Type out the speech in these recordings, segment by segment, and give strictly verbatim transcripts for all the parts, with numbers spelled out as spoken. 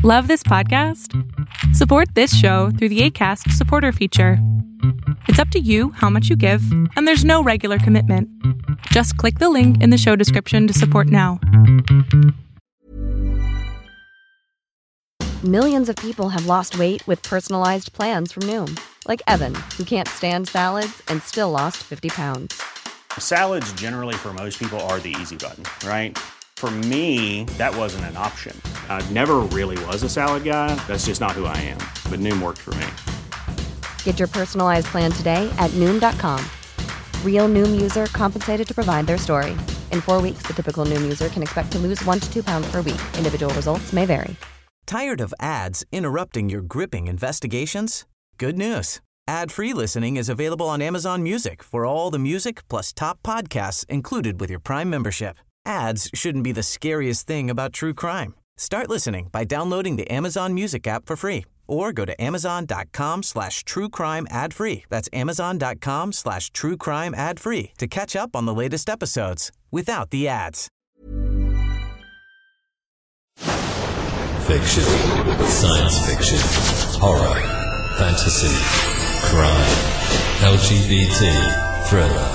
Love this podcast? Support this show through the Acast supporter feature. It's up to you how much you give, and there's no regular commitment. Just click the link in the show description to support now. Millions of people have lost weight with personalized plans from Noom. Like Evan, who can't stand salads and still lost fifty pounds. Salads generally for most people are the easy button, right? For me, that wasn't an option. I never really was a salad guy. That's just not who I am. But Noom worked for me. Get your personalized plan today at Noom dot com. Real Noom user compensated to provide their story. In four weeks, the typical Noom user can expect to lose one to two pounds per week. Individual results may vary. Tired of ads interrupting your gripping investigations? Good news. Ad-free listening is available on Amazon Music for all the music plus top podcasts included with your Prime membership. Ads shouldn't be the scariest thing about true crime. Start listening by downloading the Amazon Music app for free or go to amazon.com slash true crime ad free. That's amazon.com slash true crime ad free to catch up on the latest episodes without the ads. Fiction, science fiction, horror, fantasy, crime, L G B T, thriller.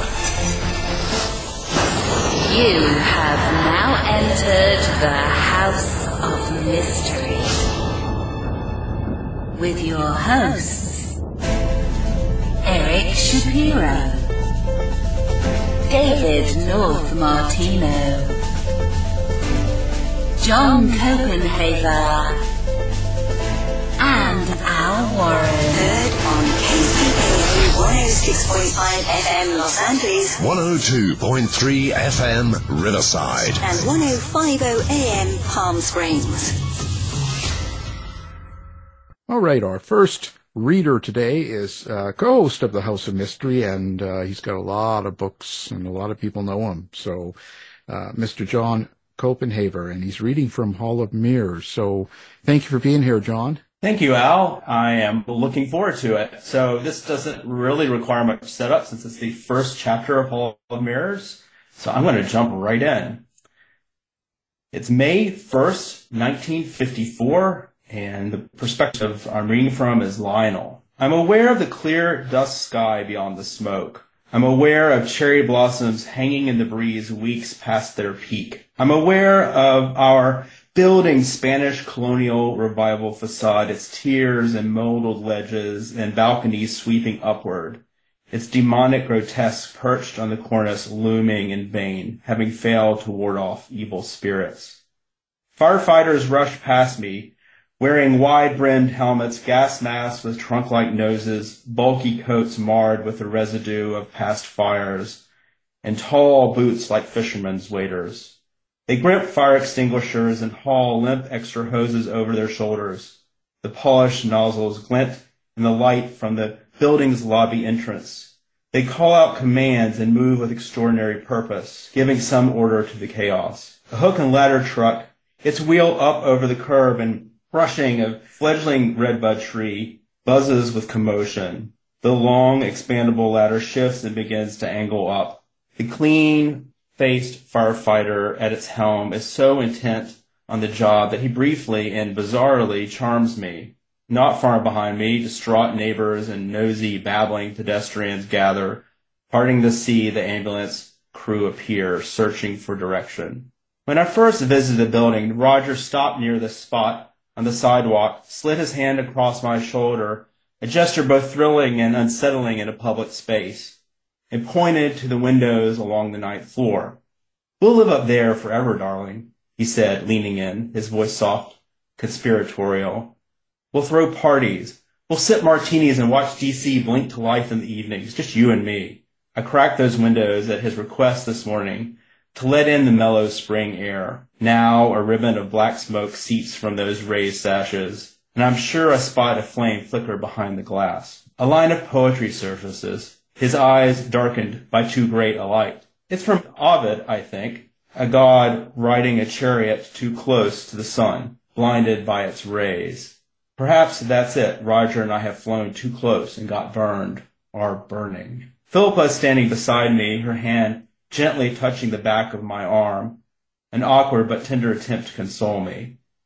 You have now entered the House of Mystery with your hosts, Eric Shapiro, David North Martino, John Copenhaver, and Al Warren. Heard on K C K A one oh six point five F M Los Angeles, one oh two point three F M Riverside, and ten fifty A M Palm Springs. All right, our first reader today is uh, co-host of the House of Mystery, and uh, he's got a lot of books, and a lot of people know him. So, uh, Mister John Copenhaver, and he's reading from Hall of Mirrors. So, thank you for being here, John. Thank you, Al. I am looking forward to it. So this doesn't really require much setup since it's the first chapter of Hall of Mirrors. So I'm going to jump right in. It's May first, nineteen fifty-four, and the perspective I'm reading from is Lionel. I'm aware of the clear dusk sky beyond the smoke. I'm aware of cherry blossoms hanging in the breeze weeks past their peak. I'm aware of our building Spanish colonial revival facade, its tiers and molded ledges and balconies sweeping upward, its demonic grotesque perched on the cornice looming in vain, having failed to ward off evil spirits. Firefighters rush past me, wearing wide-brimmed helmets, gas masks with trunk-like noses, bulky coats marred with the residue of past fires, and tall boots like fishermen's waders. They grip fire extinguishers and haul limp extra hoses over their shoulders. The polished nozzles glint in the light from the building's lobby entrance. They call out commands and move with extraordinary purpose, giving some order to the chaos. A hook and ladder truck, its wheel up over the curb and brushing a fledgling redbud tree, buzzes with commotion. The long, expandable ladder shifts and begins to angle up. The clean faced firefighter at its helm is so intent on the job that he briefly and bizarrely charms me. Not far behind me, distraught neighbors and nosy, babbling pedestrians gather. Parting the sea, the ambulance crew appear, searching for direction. When I first visited the building, Roger stopped near the spot on the sidewalk, slid his hand across my shoulder, a gesture both thrilling and unsettling in a public space, and pointed to the windows along the ninth floor. "We'll live up there forever, darling," he said, leaning in, his voice soft, conspiratorial. "We'll throw parties. We'll sip martinis and watch D C blink to life in the evenings, just you and me." I cracked those windows at his request this morning to let in the mellow spring air. Now a ribbon of black smoke seeps from those raised sashes, and I'm sure I spot a flame flicker behind the glass. A line of poetry surfaces, his eyes darkened by too great a light. It's from Ovid, I think, a god riding a chariot too close to the sun, blinded by its rays. Perhaps that's it. Roger and I have flown too close and got burned, or burning. Philippa is standing beside me, her hand gently touching the back of my arm, an awkward but tender attempt to console me.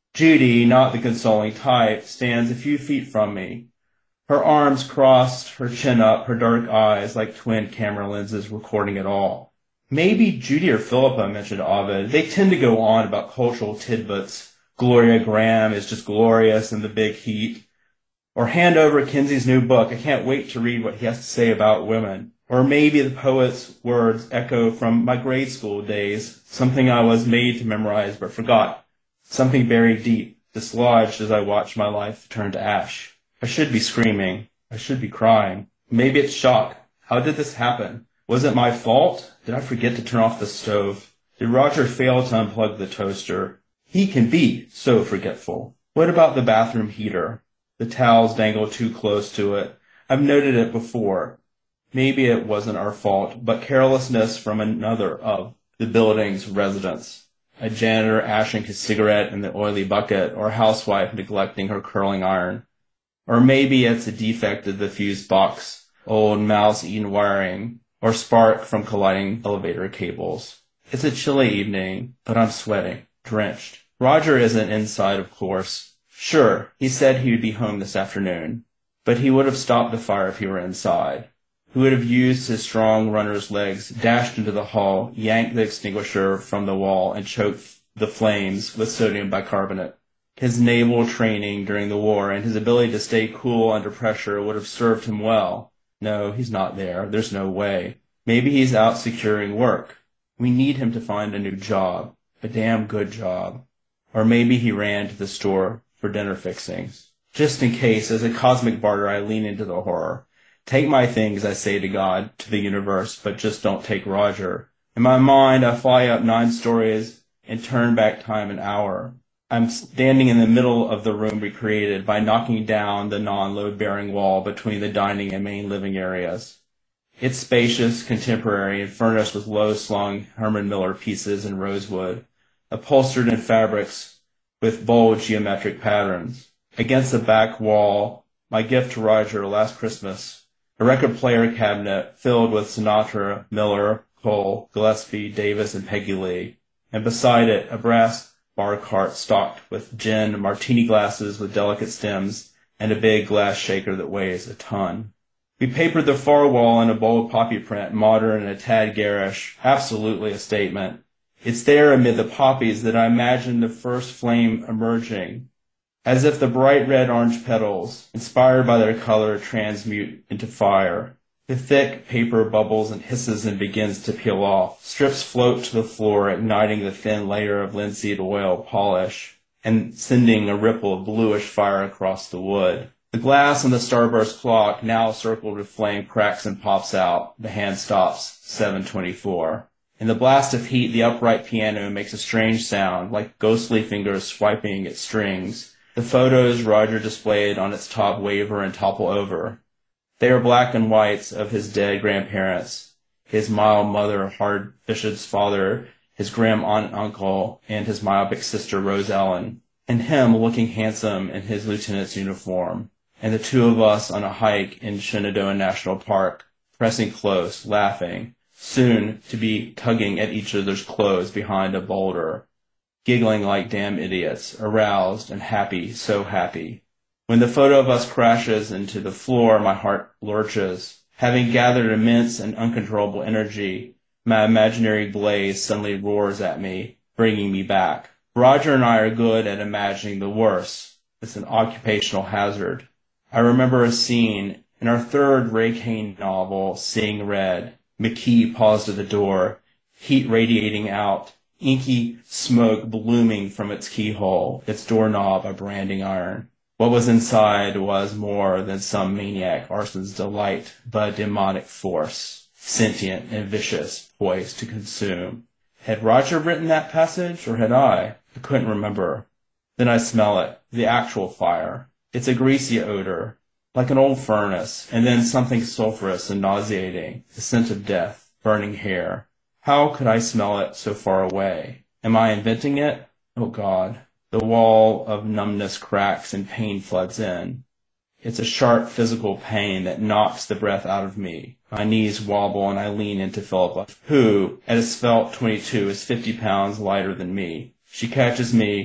Judy, not the consoling type, stands a few feet from me. Her arms crossed, her chin up, her dark eyes like twin camera lenses recording it all. Maybe Judy or Philippa, mentioned Ovid. They tend to go on about cultural tidbits. Gloria Graham is just glorious in the big heat. Or hand over Kinsey's new book. I can't wait to read what he has to say about women. Or maybe the poet's words echo from my grade school days, something I was made to memorize but forgot. Something buried deep, dislodged as I watched my life turn to ash. I should be screaming. I should be crying. Maybe it's shock. How did this happen? Was it my fault? Did I forget to turn off the stove? Did Roger fail to unplug the toaster? He can be so forgetful. What about the bathroom heater? The towels dangle too close to it. I've noted it before. Maybe it wasn't our fault, but carelessness from another of the building's residents. A janitor ashing his cigarette in the oily bucket, or a housewife neglecting her curling iron. Or maybe it's a defect of the fuse box, old mouse-eaten wiring, or spark from colliding elevator cables. It's a chilly evening, but I'm sweating, drenched. Roger isn't inside, of course. Sure, he said he would be home this afternoon, but he would have stopped the fire if he were inside. He would have used his strong runner's legs, dashed into the hall, yanked the extinguisher from the wall, and choked the flames with sodium bicarbonate. His naval training during the war and his ability to stay cool under pressure would have served him well. No, he's not there. There's no way. Maybe he's out securing work. We need him to find a new job, a damn good job. Or maybe he ran to the store for dinner fixings. Just in case, as a cosmic barter, I lean into the horror. Take my things, I say to God, to the universe, but just don't take Roger. In my mind, I fly up nine stories and turn back time an hour. I'm standing in the middle of the room recreated by knocking down the non-load-bearing wall between the dining and main living areas. It's spacious, contemporary, and furnished with low-slung Herman Miller pieces in rosewood, upholstered in fabrics with bold geometric patterns. Against the back wall, my gift to Roger last Christmas, a record player cabinet filled with Sinatra, Miller, Cole, Gillespie, Davis, and Peggy Lee, and beside it a brass bar cart stocked with gin, martini glasses with delicate stems, and a big glass shaker that weighs a ton. We papered the far wall in a bold poppy print, modern and a tad garish, absolutely a statement. It's there amid the poppies that I imagine the first flame emerging, as if the bright red-orange petals, inspired by their color, transmute into fire. The thick paper bubbles and hisses and begins to peel off. Strips float to the floor, igniting the thin layer of linseed oil polish and sending a ripple of bluish fire across the wood. The glass on the starburst clock, now circled with flame, cracks and pops out. The hand stops. seven twenty-four. In the blast of heat, the upright piano makes a strange sound, like ghostly fingers swiping its strings. The photos Roger displayed on its top waver and topple over. They are black and whites of his dead grandparents, his mild mother, Hard Bishop's father, his grim aunt and uncle, and his myopic sister, Rose Ellen, and him looking handsome in his lieutenant's uniform, and the two of us on a hike in Shenandoah National Park, pressing close, laughing, soon to be tugging at each other's clothes behind a boulder, giggling like damn idiots, aroused and happy, so happy. When the photo of us crashes into the floor, my heart lurches. Having gathered immense and uncontrollable energy, my imaginary blaze suddenly roars at me, bringing me back. Roger and I are good at imagining the worst. It's an occupational hazard. I remember a scene in our third Ray Kane novel, Seeing Red. McKee paused at the door, heat radiating out, inky smoke blooming from its keyhole, its doorknob a branding iron. What was inside was more than some maniac arson's delight, but a demonic force, sentient and vicious, poised to consume. Had Roger written that passage, or had I? I couldn't remember. Then I smell it, the actual fire. It's a greasy odor, like an old furnace, and then something sulphurous and nauseating, the scent of death, burning hair. How could I smell it so far away? Am I inventing it? Oh God. The wall of numbness cracks and pain floods in. It's a sharp physical pain that knocks the breath out of me. My knees wobble and I lean into Philippa, who, at a svelte twenty-two, is fifty pounds lighter than me. She catches me,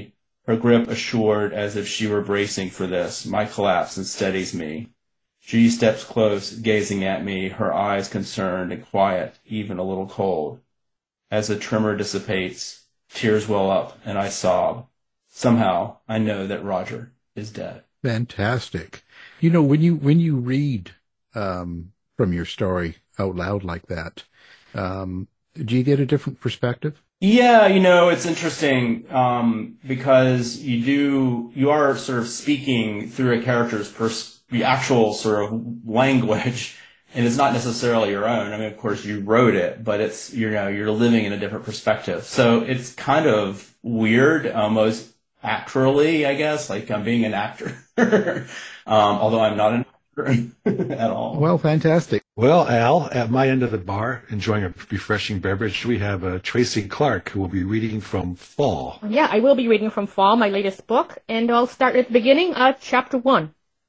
her grip assured as if she were bracing for this, my collapse, and steadies me. She steps close, gazing at me, her eyes concerned and quiet, even a little cold. As the tremor dissipates, tears well up, and I sob. Somehow, I know that Roger is dead. Fantastic. You know, when you when you read um, from your story out loud like that, um, do you get a different perspective? Yeah, you know, it's interesting um, because you do you are sort of speaking through a character's pers- the actual sort of language, and it's not necessarily your own. I mean, of course, you wrote it, but it's you know you're living in a different perspective, so it's kind of weird, almost actorally, I guess, like I'm being an actor, um, although I'm not an actor at all. Well, fantastic. Well, Al, at my end of the bar, enjoying a refreshing beverage, we have uh, Tracy Clark, who will be reading from Fall. Yeah, I will be reading from Fall, my latest book, and I'll start at the beginning, uh, chapter one.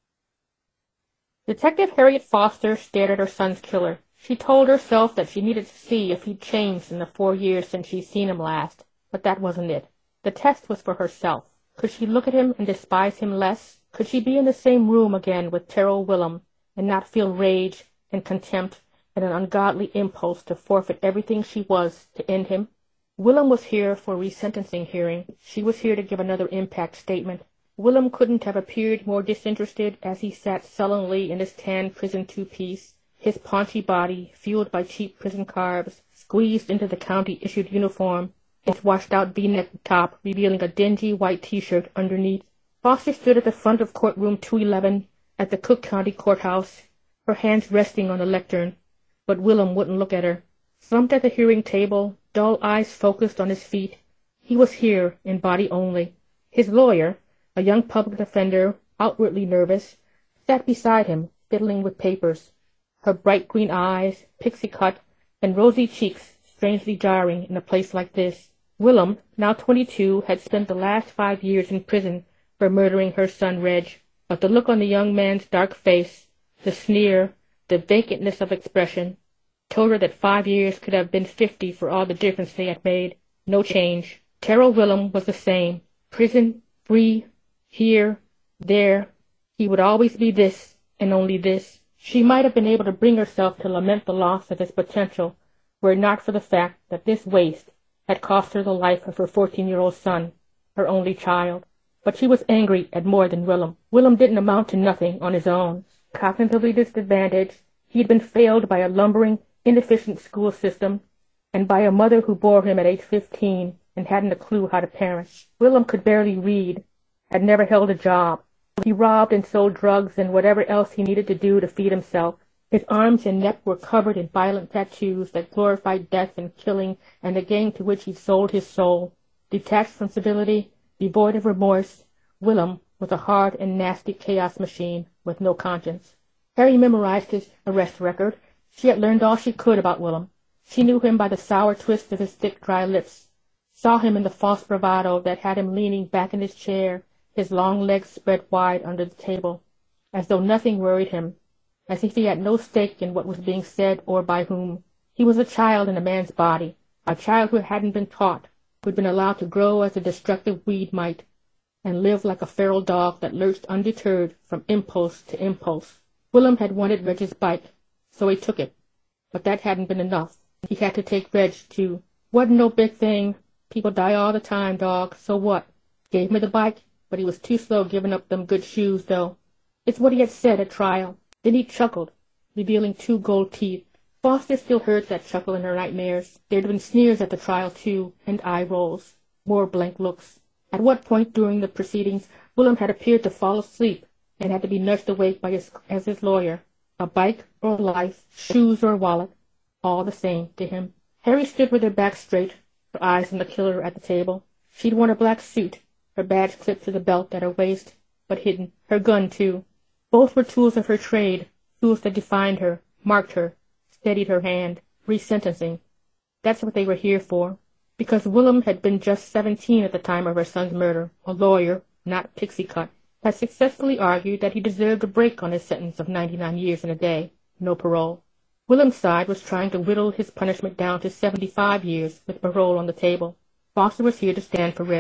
Detective Harriet Foster stared at her son's killer. She told herself that she needed to see if he'd changed in the four years since she'd seen him last, but that wasn't it. The test was for herself. Could she look at him and despise him less? Could she be in the same room again with Terrell Willem and not feel rage and contempt and an ungodly impulse to forfeit everything she was to end him? Willem was here for a resentencing hearing. She was here to give another impact statement. Willem couldn't have appeared more disinterested as he sat sullenly in his tan prison two-piece, his paunchy body, fueled by cheap prison carbs, squeezed into the county-issued uniform, its washed-out V-neck top revealing a dingy white T-shirt underneath. Foster stood at the front of courtroom two eleven at the Cook County Courthouse, her hands resting on the lectern, but Willem wouldn't look at her. Slumped at the hearing table, dull eyes focused on his feet, he was here in body only. His lawyer, a young public defender, outwardly nervous, sat beside him, fiddling with papers, her bright green eyes, pixie-cut, and rosy cheeks strangely jarring in a place like this. Willem, now twenty-two, had spent the last five years in prison for murdering her son Reg, but the look on the young man's dark face, the sneer, the vacantness of expression, told her that five years could have been fifty for all the difference they had made. No change. Terrell Willem was the same. Prison, free, here, there. He would always be this, and only this. She might have been able to bring herself to lament the loss of his potential, were it not for the fact that this waste had cost her the life of her fourteen-year-old son, her only child. But she was angry at more than Willem. Willem didn't amount to nothing on his own. Cognitively disadvantaged, he had been failed by a lumbering, inefficient school system, and by a mother who bore him at age fifteen and hadn't a clue how to parent. Willem could barely read, had never held a job. He robbed and sold drugs and whatever else he needed to do to feed himself. His arms and neck were covered in violent tattoos that glorified death and killing and the gang to which he sold his soul. Detached from civility, devoid of remorse, Willem was a hard and nasty chaos machine with no conscience. Harry memorized his arrest record. She had learned all she could about Willem. She knew him by the sour twist of his thick, dry lips, saw him in the false bravado that had him leaning back in his chair, his long legs spread wide under the table, as though nothing worried him, as if he had no stake in what was being said or by whom. He was a child in a man's body, a child who hadn't been taught, who had been allowed to grow as a destructive weed might, and live like a feral dog that lurched undeterred from impulse to impulse. Willem had wanted Reg's bike, so he took it. But that hadn't been enough. He had to take Reg, too. Wasn't no big thing. People die all the time, dog. So what? Gave me the bike, but he was too slow giving up them good shoes, though. It's what he had said at trial. Then he chuckled, revealing two gold teeth. Foster still heard that chuckle in her nightmares. There had been sneers at the trial, too, and eye rolls. More blank looks. At what point during the proceedings Willem had appeared to fall asleep and had to be nursed awake by his, as his lawyer. A bike or life, shoes or wallet, all the same to him. Harry stood with her back straight, her eyes on the killer at the table. She'd worn a black suit, her badge clipped to the belt at her waist, but hidden. Her gun, too. Both were tools of her trade, tools that defined her, marked her, steadied her hand. Resentencing. That's what they were here for. Because Willem had been just seventeen at the time of her son's murder, a lawyer, not pixie-cut, had successfully argued that he deserved a break on his sentence of ninety-nine years and a day, no parole. Willem's side was trying to whittle his punishment down to seventy-five years with parole on the table. Foster was here to stand for Reg.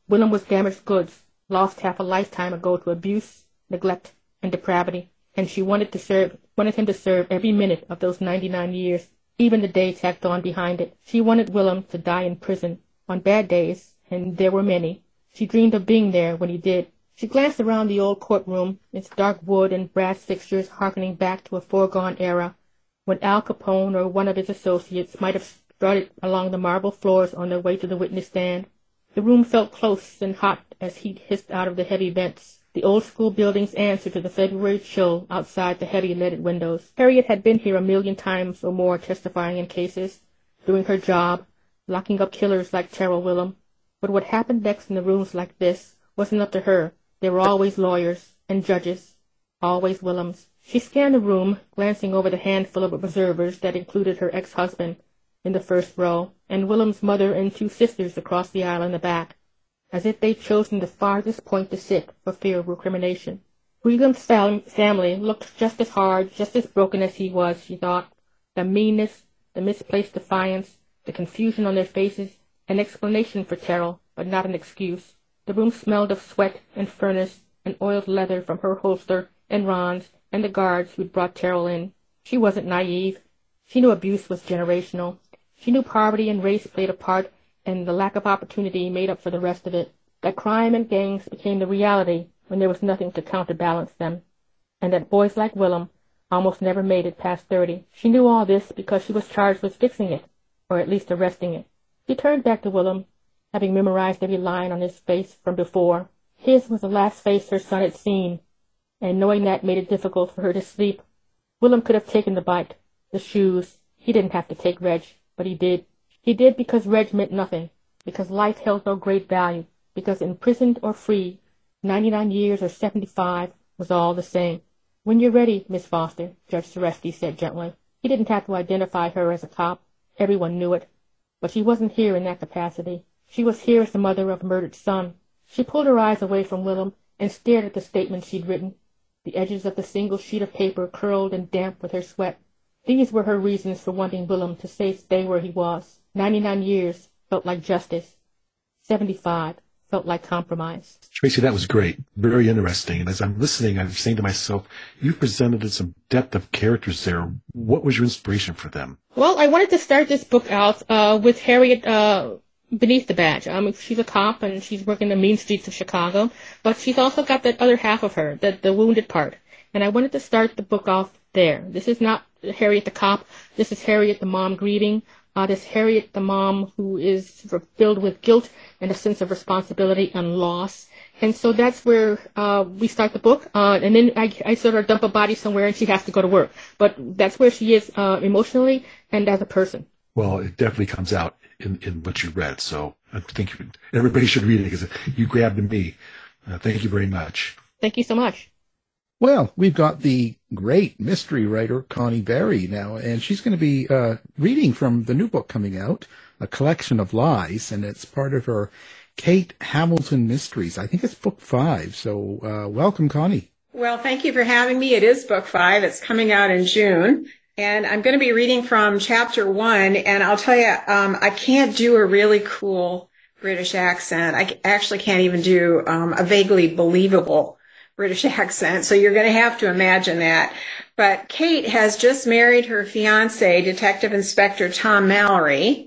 Willem was damaged goods, lost half a lifetime ago to abuse, neglect, and depravity, and she wanted to serve, wanted him to serve every minute of those ninety-nine years, even the day tacked on behind it. She wanted Willem to die in prison on bad days, and there were many. She dreamed of being there when he did. She glanced around the old courtroom, its dark wood and brass fixtures harkening back to a foregone era, when Al Capone or one of his associates might have strutted along the marble floors on their way to the witness stand. The room felt close and hot as heat hissed out of the heavy vents. The old school buildings answered to the February chill outside the heavy leaded windows. Harriet had been here a million times or more testifying in cases, doing her job, locking up killers like Terrell Willem. But what happened next in the rooms like this wasn't up to her. There were always lawyers and judges, always Willems. She scanned the room, glancing over the handful of observers that included her ex-husband in the first row, and Willem's mother and two sisters across the aisle in the back, as if they'd chosen the farthest point to sit for fear of recrimination. Willem's fam- family looked just as hard, just as broken as he was, she thought. The meanness, the misplaced defiance, the confusion on their faces, an explanation for Terrell, but not an excuse. The room smelled of sweat and furnace and oiled leather from her holster and Ron's and the guards who'd brought Terrell in. She wasn't naive. She knew abuse was generational. She knew poverty and race played a part, and the lack of opportunity made up for the rest of it. That crime and gangs became the reality when there was nothing to counterbalance them, and that boys like Willem almost never made it past thirty. She knew all this because she was charged with fixing it, or at least arresting it. She turned back to Willem, having memorized every line on his face from before. His was the last face her son had seen, and knowing that made it difficult for her to sleep. Willem could have taken the bite, the shoes. He didn't have to take Reg, but he did. He did because Reg meant nothing, because life held no great value, because imprisoned or free, ninety-nine years or seventy-five was all the same. When you're ready, Miss Foster, Judge Seresti said gently. He didn't have to identify her as a cop. Everyone knew it. But she wasn't here in that capacity. She was here as the mother of a murdered son. She pulled her eyes away from Willem and stared at the statement she'd written. The edges of the single sheet of paper curled and damp with her sweat. These were her reasons for wanting Willem to say stay where he was. Ninety-nine years felt like justice. Seventy-five felt like compromise. Tracy, that was great. Very interesting. And as I'm listening, I'm saying to myself, you presented some depth of characters there. What was your inspiration for them? Well, I wanted to start this book out uh, with Harriet uh, beneath the badge. Um, she's a cop and she's working the mean streets of Chicago, but she's also got that other half of her, the, the wounded part. And I wanted to start the book off there. This is not Harriet the cop. This is Harriet the mom grieving. Uh, this Harriet the mom who is filled with guilt and a sense of responsibility and loss. And so that's where uh, we start the book. Uh, and then I, I sort of dump a body somewhere and she has to go to work. But that's where she is uh, emotionally and as a person. Well, it definitely comes out in, in what you read. So I think everybody should read it because you grabbed me. Uh, thank you very much. Thank you so much. Well, we've got the great mystery writer Connie Berry now, and she's going to be uh, reading from the new book coming out, A Collection of Lies, and it's part of her Kate Hamilton Mysteries. I think it's book five, so uh, welcome, Connie. Well, thank you for having me. It is book five. It's coming out in June, and I'm going to be reading from chapter one, and I'll tell you, um, I can't do a really cool British accent. I actually can't even do um, a vaguely believable British accent, so you're going to have to imagine that. But Kate has just married her fiancé, Detective Inspector Tom Mallory,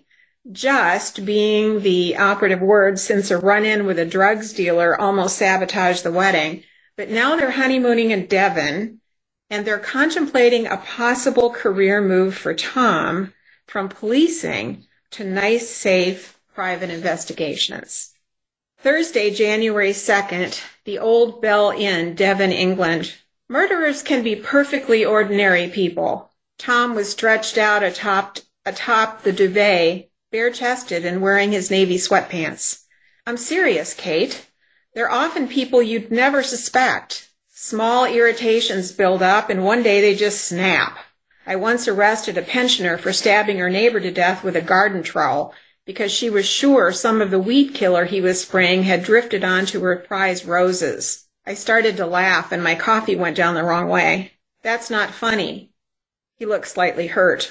just being the operative word since a run-in with a drugs dealer almost sabotaged the wedding. But now they're honeymooning in Devon, and they're contemplating a possible career move for Tom from policing to nice, safe, private investigations. Thursday, January second, the Old Bell Inn, Devon, England. Murderers can be perfectly ordinary people. Tom was stretched out atop, atop the duvet, bare-chested and wearing his navy sweatpants. I'm serious, Kate. They're often people you'd never suspect. Small irritations build up and one day they just snap. I once arrested a pensioner for stabbing her neighbor to death with a garden trowel, because she was sure some of the weed killer he was spraying had drifted onto her prized roses. I started to laugh, and my coffee went down the wrong way. That's not funny. He looked slightly hurt.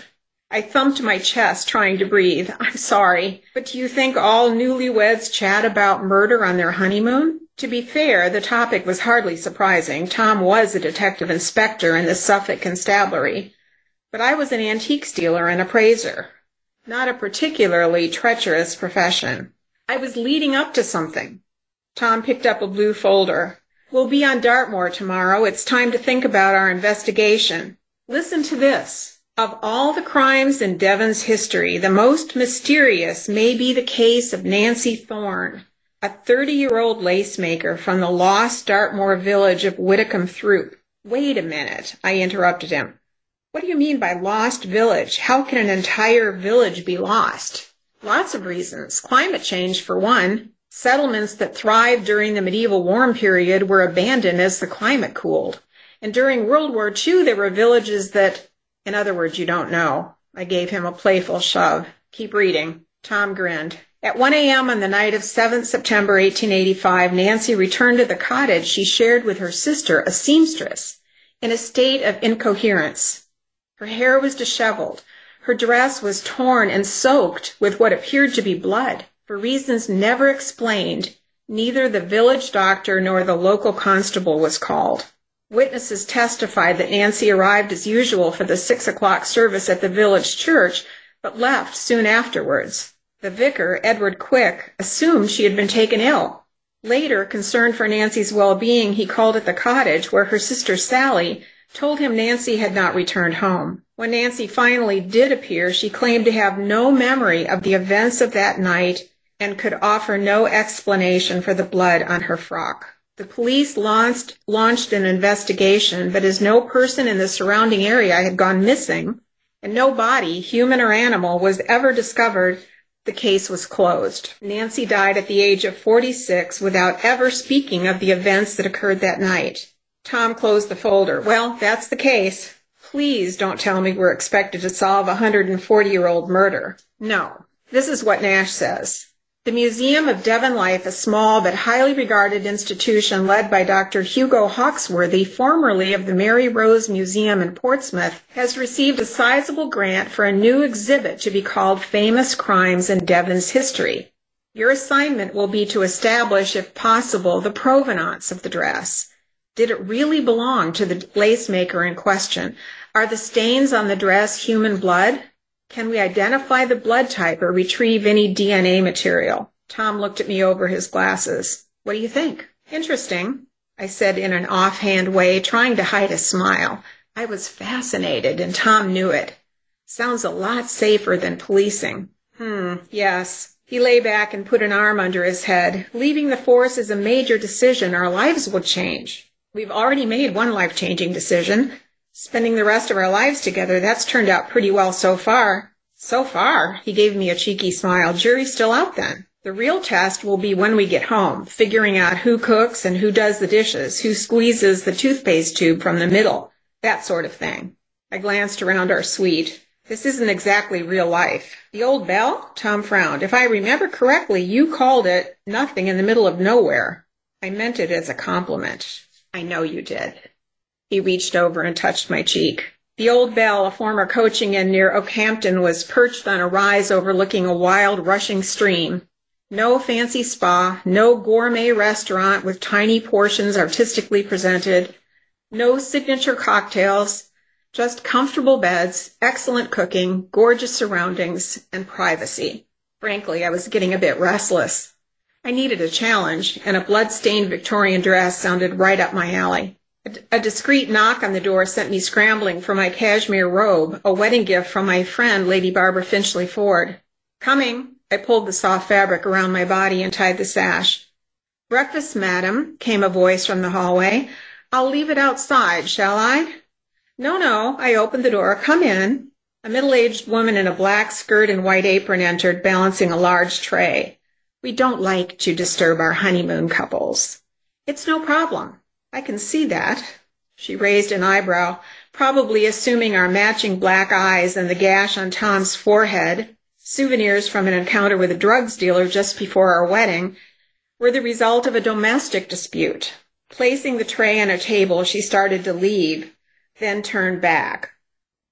I thumped my chest, trying to breathe. I'm sorry, but do you think all newlyweds chat about murder on their honeymoon? To be fair, the topic was hardly surprising. Tom was a detective inspector in the Suffolk Constabulary, but I was an antiques dealer and appraiser. Not a particularly treacherous profession. I was leading up to something. Tom picked up a blue folder. We'll be on Dartmoor tomorrow. It's time to think about our investigation. Listen to this. Of all the crimes in Devon's history, the most mysterious may be the case of Nancy Thorne, a thirty-year-old lace maker from the lost Dartmoor village of Whitcomb Throop. Wait a minute, I interrupted him. What do you mean by lost village? How can an entire village be lost? Lots of reasons. Climate change, for one. Settlements that thrived during the medieval warm period were abandoned as the climate cooled. And during World War Two, there were villages that... In other words, you don't know. I gave him a playful shove. Keep reading. Tom grinned. At one a.m. on the night of seventh September eighteen eighty-five, Nancy returned to the cottage she shared with her sister, a seamstress, in a state of incoherence. Her hair was disheveled. Her dress was torn and soaked with what appeared to be blood. For reasons never explained, neither the village doctor nor the local constable was called. Witnesses testified that Nancy arrived as usual for the six o'clock service at the village church, but left soon afterwards. The vicar, Edward Quick, assumed she had been taken ill. Later, concerned for Nancy's well-being, he called at the cottage where her sister Sally told him Nancy had not returned home. When Nancy finally did appear, she claimed to have no memory of the events of that night and could offer no explanation for the blood on her frock. The police launched, launched an investigation, but as no person in the surrounding area had gone missing and no body, human or animal, was ever discovered, the case was closed. Nancy died at the age of forty-six without ever speaking of the events that occurred that night. Tom closed the folder. Well, that's the case. Please don't tell me we're expected to solve a one hundred forty-year-old murder. No. This is what Nash says. The Museum of Devon Life, a small but highly regarded institution led by Doctor Hugo Hawksworthy, formerly of the Mary Rose Museum in Portsmouth, has received a sizable grant for a new exhibit to be called Famous Crimes in Devon's History. Your assignment will be to establish, if possible, the provenance of the dress. Did it really belong to the lace maker in question? Are the stains on the dress human blood? Can we identify the blood type or retrieve any D N A material? Tom looked at me over his glasses. What do you think? Interesting, I said in an offhand way, trying to hide a smile. I was fascinated, and Tom knew it. Sounds a lot safer than policing. Hmm, yes. He lay back and put an arm under his head. Leaving the force is a major decision. Our lives will change. We've already made one life-changing decision. Spending the rest of our lives together, that's turned out pretty well so far. So far? He gave me a cheeky smile. Jury's still out then. The real test will be when we get home, figuring out who cooks and who does the dishes, who squeezes the toothpaste tube from the middle, that sort of thing. I glanced around our suite. This isn't exactly real life. The old bell? Tom frowned. If I remember correctly, you called it nothing in the middle of nowhere. I meant it as a compliment. I know you did. He reached over and touched my cheek. The old bell, a former coaching inn near Oakhampton, was perched on a rise overlooking a wild, rushing stream. No fancy spa, no gourmet restaurant with tiny portions artistically presented, no signature cocktails, just comfortable beds, excellent cooking, gorgeous surroundings, and privacy. Frankly, I was getting a bit restless. I needed a challenge, and a blood-stained Victorian dress sounded right up my alley. A discreet knock on the door sent me scrambling for my cashmere robe, a wedding gift from my friend, Lady Barbara Finchley Ford. Coming. I pulled the soft fabric around my body and tied the sash. Breakfast, madam, came a voice from the hallway. I'll leave it outside, shall I? No, no. I opened the door. Come in. A middle-aged woman in a black skirt and white apron entered, balancing a large tray. We don't like to disturb our honeymoon couples. It's no problem. I can see that. She raised an eyebrow, probably assuming our matching black eyes and the gash on Tom's forehead, souvenirs from an encounter with a drugs dealer just before our wedding, were the result of a domestic dispute. Placing the tray on a table, she started to leave, then turned back.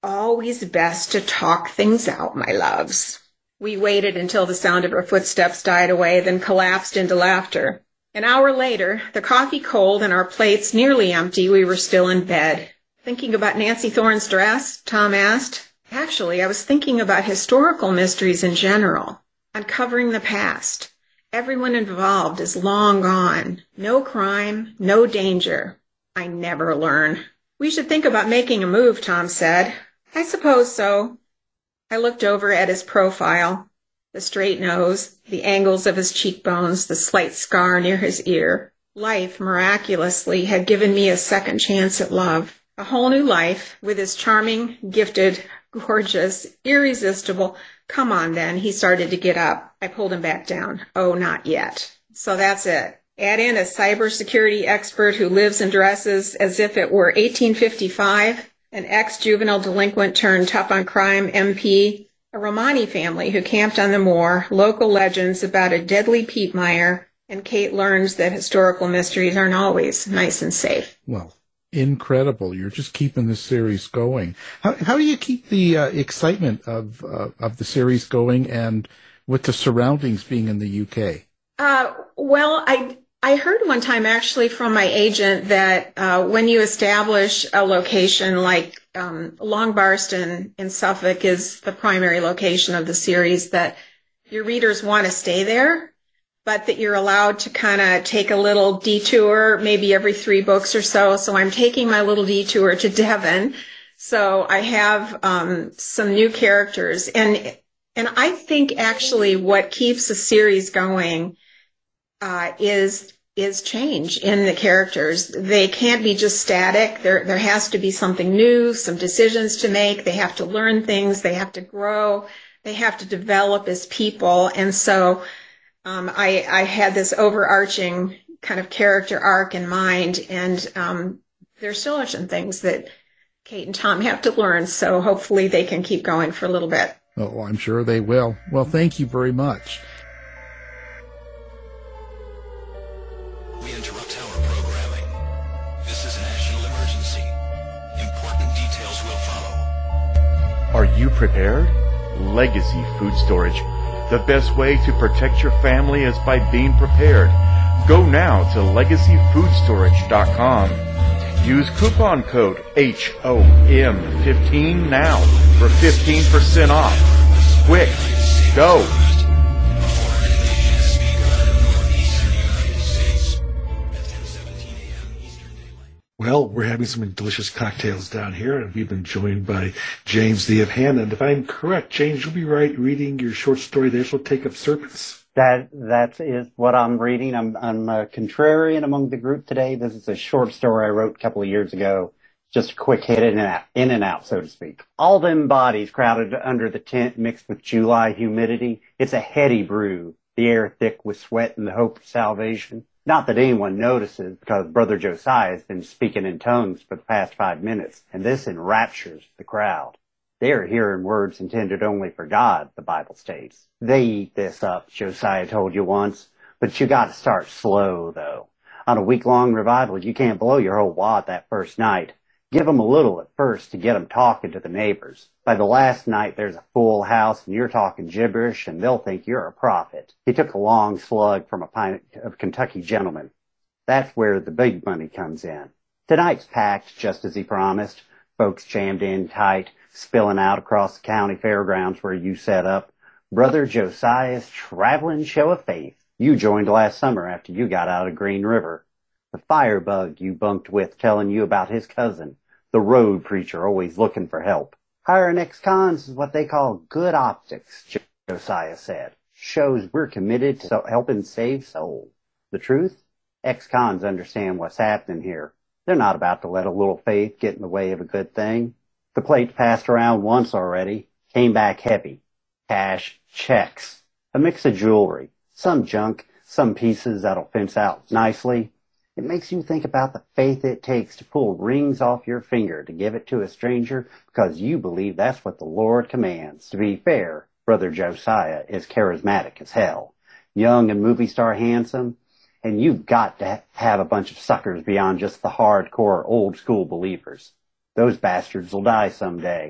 always best to talk things out, my loves. We waited until the sound of her footsteps died away, then collapsed into laughter. An hour later, the coffee cold and our plates nearly empty, we were still in bed. Thinking about Nancy Thorne's dress? Tom asked. Actually, I was thinking about historical mysteries in general, uncovering the past. Everyone involved is long gone. No crime, no danger. I never learn. We should think about making a move, Tom said. I suppose so. I looked over at his profile. The straight nose, the angles of his cheekbones, the slight scar near his ear. Life, miraculously, had given me a second chance at love. A whole new life, with his charming, gifted, gorgeous, irresistible. Come on, then. He started to get up. I pulled him back down. Oh, not yet. So that's it. Add in a cybersecurity expert who lives and dresses as if it were eighteen fifty-five, an ex-juvenile delinquent turned tough on crime M P, a Romani family who camped on the moor, local legends about a deadly peat mire, and Kate learns that historical mysteries aren't always nice and safe. Well, incredible. You're just keeping this series going. How how do you keep the uh, excitement of uh, of the series going, and with the surroundings being in the U K? Uh, well, I I heard one time actually from my agent that uh, when you establish a location like um, Long Barston in Suffolk is the primary location of the series, that your readers want to stay there, but that you're allowed to kind of take a little detour, maybe every three books or so. So I'm taking my little detour to Devon. So I have um, some new characters. And and I think actually what keeps a series going uh, is is change in the characters. They can't be just static. There there has to be something new, some decisions to make. They have to learn things. They have to grow. They have to develop as people. And so Um, I, I had this overarching kind of character arc in mind, and um, there's still some things that Kate and Tom have to learn, so hopefully they can keep going for a little bit. Oh, I'm sure they will. Well, thank you very much. We interrupt our programming. This is a national emergency. Important details will follow. Are you prepared? Legacy Food Storage. The best way to protect your family is by being prepared. Go now to legacy food storage dot com. Use coupon code H O M fifteen now for fifteen percent off. Quick, go! Well, we're having some delicious cocktails down here, and we've been joined by James D. of Hannah. And if I'm correct, James, you'll be right reading your short story, They Shall Take Up Serpents. That that is what I'm reading. I'm I'm a contrarian among the group today. This is a short story I wrote a couple of years ago. Just a quick hit in and out, in and out, so to speak. All them bodies crowded under the tent mixed with July humidity. It's a heady brew, the air thick with sweat and the hope of salvation. Not that anyone notices, because Brother Josiah has been speaking in tongues for the past five minutes, and this enraptures the crowd. They are hearing words intended only for God, the Bible states. They eat this up, Josiah told you once, but you gotta start slow, though. On a week-long revival, you can't blow your whole wad that first night. Give 'em a little at first to get 'em talking to the neighbors. By the last night, there's a full house, and you're talking gibberish, and they'll think you're a prophet. He took a long slug from a pint of Kentucky Gentleman. That's where the big money comes in. Tonight's packed, just as he promised. Folks jammed in tight, spilling out across the county fairgrounds where you set up. Brother Josiah's traveling show of faith. You joined last summer after you got out of Green River. The firebug you bunked with telling you about his cousin, the road preacher always looking for help. Hiring ex-cons is what they call good optics, Josiah said. Shows we're committed to helping save souls. The truth? Ex-cons understand what's happening here. They're not about to let a little faith get in the way of a good thing. The plate passed around once already, came back heavy. Cash, checks, a mix of jewelry, some junk, some pieces that'll fence out nicely. It makes you think about the faith it takes to pull rings off your finger to give it to a stranger because you believe that's what the Lord commands. To be fair, Brother Josiah is charismatic as hell, young and movie star handsome, and you've got to have a bunch of suckers beyond just the hardcore old school believers. Those bastards will die someday.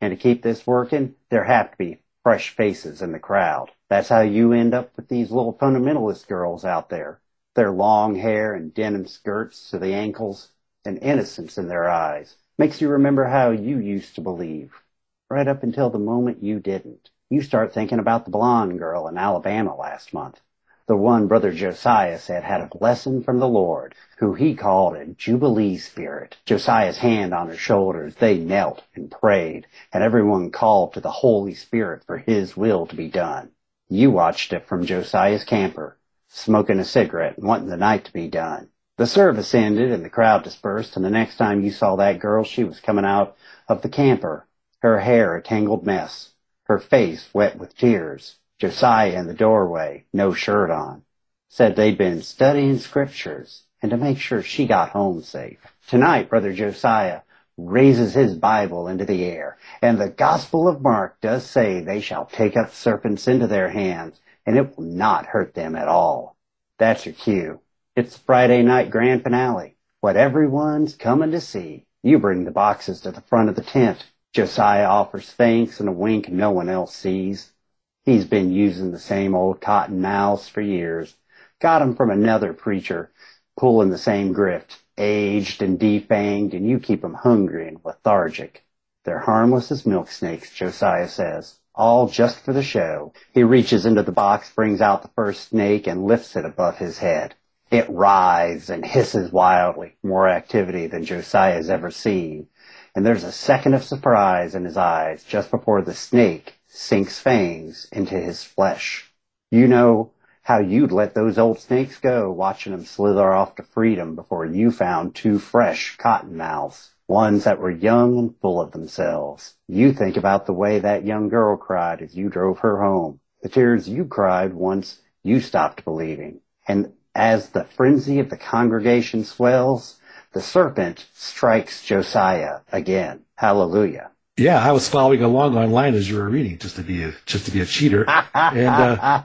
And to keep this working, there have to be fresh faces in the crowd. That's how you end up with these little fundamentalist girls out there. Their long hair and denim skirts to the ankles and innocence in their eyes. Makes you remember how you used to believe. Right up until the moment you didn't. You start thinking about the blonde girl in Alabama last month. The one Brother Josiah said had a blessing from the Lord, who he called a Jubilee spirit. Josiah's hand on her shoulders, they knelt and prayed, and everyone called to the Holy Spirit for his will to be done. You watched it from Josiah's camper, smoking a cigarette and wanting the night to be done. The service ended and the crowd dispersed, and the next time you saw that girl, she was coming out of the camper, her hair a tangled mess, her face wet with tears. Josiah in the doorway, no shirt on, said they'd been studying scriptures and to make sure she got home safe. Tonight, Brother Josiah raises his Bible into the air, and the Gospel of Mark does say they shall take up serpents into their hands, and it will not hurt them at all. That's your cue. It's the Friday night grand finale, what everyone's coming to see. You bring the boxes to the front of the tent. Josiah offers thanks and a wink no one else sees. He's been using the same old cotton mouths for years. Got 'em from another preacher, pulling the same grift, aged and defanged, and you keep 'em hungry and lethargic. They're harmless as milk snakes, Josiah says, all just for the show. He reaches into the box, brings out the first snake, and lifts it above his head. It writhes and hisses wildly, more activity than Josiah's ever seen. And there's a second of surprise in his eyes just before the snake sinks fangs into his flesh. You know how you'd let those old snakes go, watching them slither off to freedom before you found two fresh cotton mouths, ones that were young and full of themselves. You think about the way that young girl cried as you drove her home, the tears you cried once you stopped believing. And as the frenzy of the congregation swells, the serpent strikes Josiah again. Hallelujah. Yeah, I was following along online as you were reading, just to be a just to be a cheater, and uh,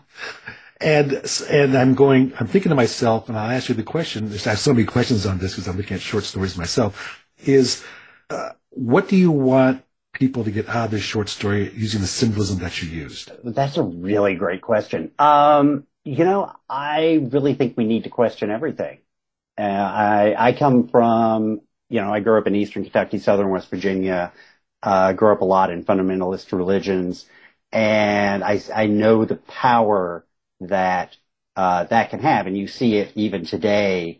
and and I'm going. I'm thinking to myself, and I'll ask you the question. I have so many questions on this because I'm looking at short stories myself. Is uh, what do you want people to get out of this short story using the symbolism that you used? That's a really great question. Um, you know, I really think we need to question everything. Uh, I I come from, you know, I grew up in Eastern Kentucky, Southern West Virginia. Uh, grew up a lot in fundamentalist religions, and I, I know the power that uh, that can have, and you see it even today,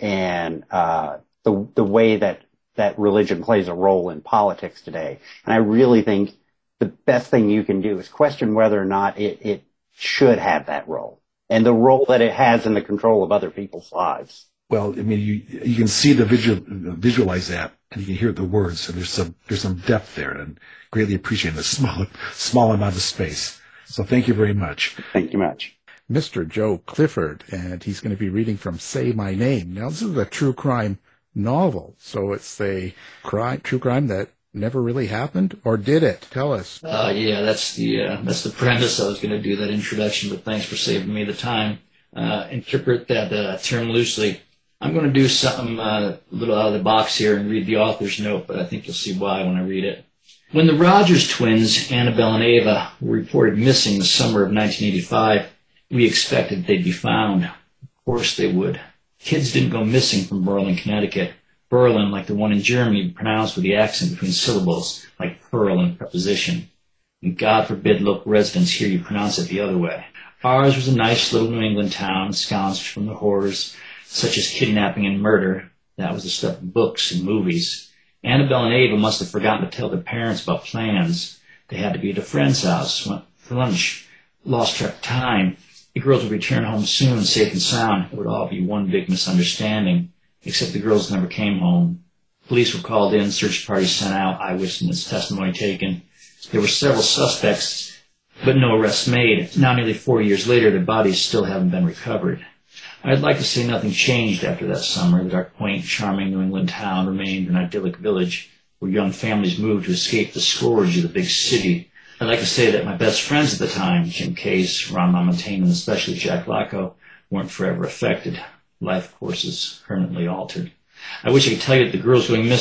and uh, the the way that that religion plays a role in politics today. And I really think the best thing you can do is question whether or not it, it should have that role, and the role that it has in the control of other people's lives. Well, I mean, you you can see the visual visualize that, and you can hear the words, and there's some there's some depth there, and greatly appreciate the small small amount of space. So thank you very much. Thank you much. Mister Joe Clifford, and he's going to be reading from Say My Name. Now, this is a true crime novel, so it's a crime, true crime that never really happened, or did it? Tell us. Uh, yeah, that's the uh, that's the premise. I was going to do that introduction, but thanks for saving me the time. Uh, interpret that uh, term loosely. I'm going to do something uh, a little out of the box here and read the author's note, but I think you'll see why when I read it. When the Rogers twins, Annabelle and Ava, were reported missing the summer of nineteen eighty-five, we expected they'd be found. Of course they would. Kids didn't go missing from Berlin, Connecticut. Berlin, like the one in Germany, pronounced with the accent between syllables, like pearl and preposition. And God forbid local residents hear you pronounce it the other way. Ours was a nice little New England town, ensconced from the horrors such as kidnapping and murder. That was the stuff of books and movies. Annabelle and Ava must have forgotten to tell their parents about plans. They had to be at a friend's house, went for lunch, lost track of time. The girls would return home soon, safe and sound. It would all be one big misunderstanding, except the girls never came home. Police were called in, search parties sent out, eyewitness testimony taken. There were several suspects, but no arrests made. Now, nearly four years later, their bodies still haven't been recovered. I'd like to say nothing changed after that summer, that our quaint, charming New England town remained an idyllic village where young families moved to escape the scourge of the big city. I'd like to say that my best friends at the time, Jim Case, Ron LaMontagne, and especially Jack Lacko, weren't forever affected. Life courses permanently altered. I wish I could tell you that the girls going missing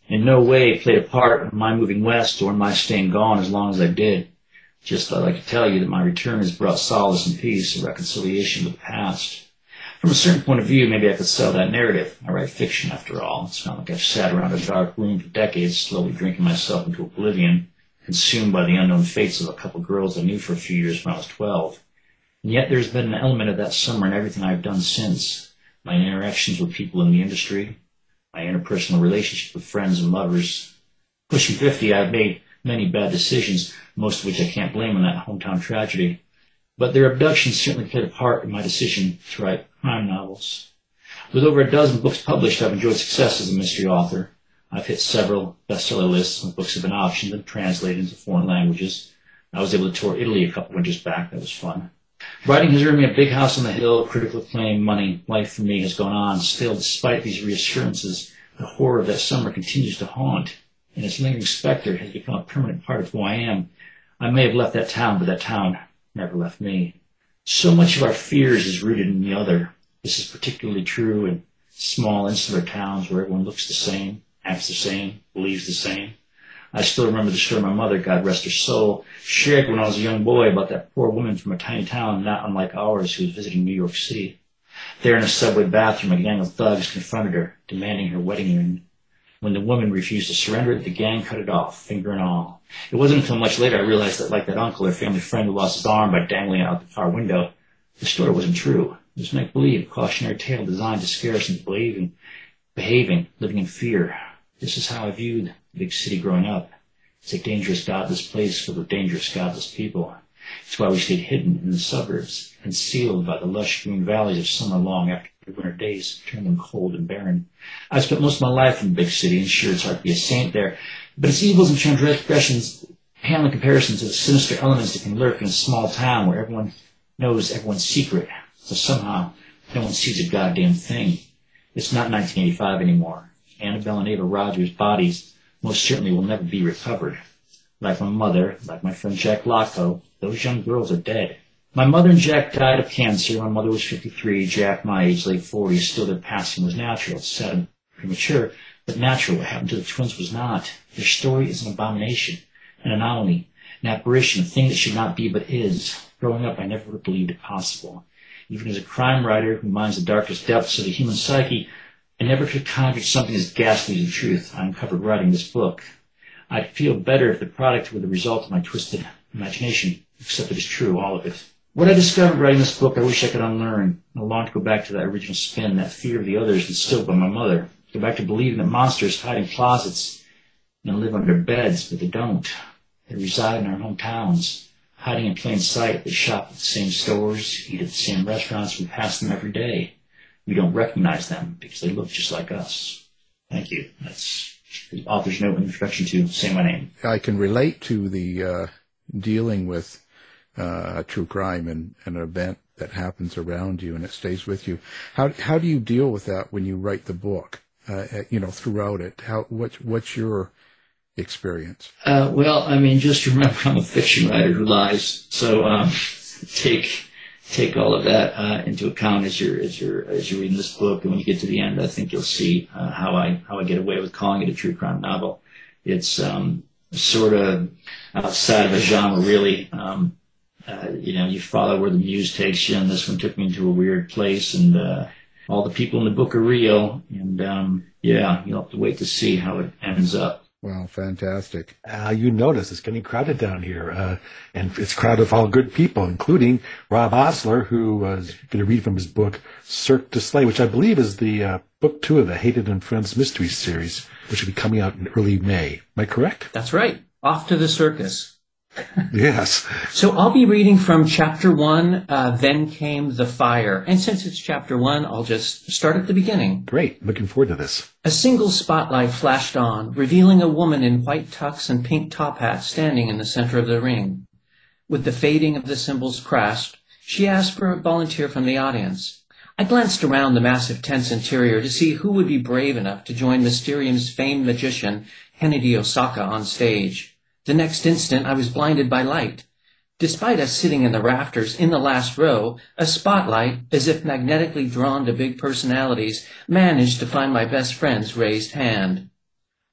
in no way played a part in my moving west or in my staying gone as long as I did. Just thought I could tell you that my return has brought solace and peace and reconciliation with the past. From a certain point of view, maybe I could sell that narrative. I write fiction, after all. It's not like I've sat around a dark room for decades, slowly drinking myself into oblivion, consumed by the unknown fates of a couple girls I knew for a few years when I was twelve. And yet there's been an element of that summer in everything I've done since. My interactions with people in the industry, my interpersonal relationships with friends and lovers. Pushing fifty, I've made many bad decisions, most of which I can't blame on that hometown tragedy. But their abductions certainly played a part in my decision to write crime novels. With over a dozen books published, I've enjoyed success as a mystery author. I've hit several bestseller lists. My books have been optioned and translated into foreign languages. I was able to tour Italy a couple winters back. That was fun. Writing has earned me a big house on the hill, critical acclaim, money. Life for me has gone on. Still, despite these reassurances, the horror of that summer continues to haunt, and its lingering specter has become a permanent part of who I am. I may have left that town, but that town never left me. So much of our fears is rooted in the other. This is particularly true in small insular towns where everyone looks the same, acts the same, believes the same. I still remember the story my mother, God rest her soul, shared when I was a young boy about that poor woman from a tiny town not unlike ours who was visiting New York City. There in a subway bathroom, a gang of thugs confronted her, demanding her wedding ring. When the woman refused to surrender, the gang cut it off, finger and all. It wasn't until much later I realized that, like that uncle or family friend who lost his arm by dangling out the car window, the story wasn't true. It was make-believe, a cautionary tale designed to scare us into believing, behaving, living in fear. This is how I viewed the big city growing up. It's a dangerous, godless place filled with dangerous, godless people. It's why we stayed hidden in the suburbs, concealed by the lush green valleys of summer long after winter days turned them cold and barren. I've spent most of my life in the big city, and sure, it's hard to be a saint there, but its evils and transgressions pale in comparison to the sinister elements that can lurk in a small town where everyone knows everyone's secret, so somehow no one sees a goddamn thing. It's not nineteen eighty-five anymore. Annabelle and Ava Rogers' bodies most certainly will never be recovered. Like my mother, like my friend Jack Locko, those young girls are dead. My mother and Jack died of cancer. My mother was fifty-three, Jack my age, late forties. Still, their passing was natural. It's sad and premature, but natural. What happened to the twins was not. Their story is an abomination, an anomaly, an apparition, a thing that should not be but is. Growing up, I never would have believed it possible. Even as a crime writer who mines the darkest depths of the human psyche, I never could conjure something as ghastly as the truth I uncovered writing this book. I'd feel better if the product were the result of my twisted imagination, except it is true, all of it. What I discovered writing this book, I wish I could unlearn. I long to go back to that original spin, that fear of the others instilled by my mother. Go back to believing that monsters hide in closets and live under beds, but they don't. They reside in our hometowns, hiding in plain sight. They shop at the same stores, eat at the same restaurants. We pass them every day. We don't recognize them because they look just like us. Thank you. That's the author's note in introduction to Say My Name. I can relate to the uh, dealing with uh, true crime and, and an event that happens around you and it stays with you. How how do you deal with that when you write the book? Uh, you know, throughout it, how what what's your experience? Uh, well, I mean, just remember, I'm a fiction writer who lies, so um, take. Take all of that uh, into account as you're as you're as you're reading this book, and when you get to the end, I think you'll see uh, how I how I get away with calling it a true crime novel. It's um, sort of outside of a genre, really. Um, uh, you know, you follow where the muse takes you, and this one took me into a weird place, and uh, all the people in the book are real, and um, yeah, you'll have to wait to see how it ends up. Wow, fantastic. Uh, you notice it's getting crowded down here, uh, and it's crowded with all good people, including Rob Osler, who uh, is going to read from his book, Cirque du Slay, which I believe is the uh, book two of the Hated and Friends Mysteries series, which will be coming out in early May. Am I correct? That's right. Off to the circus. Yes. So I'll be reading from chapter one, uh, Then Came the Fire. And since it's chapter one, I'll just start at the beginning. Great. Looking forward to this. A single spotlight flashed on, revealing a woman in white tux and pink top hat standing in the center of the ring. With the fading of the symbols crashed, she asked for a volunteer from the audience. I glanced around the massive tent's interior to see who would be brave enough to join Mysterium's famed magician, Kennedy Osaka, on stage. The next instant, I was blinded by light. Despite us sitting in the rafters in the last row, a spotlight, as if magnetically drawn to big personalities, managed to find my best friend's raised hand.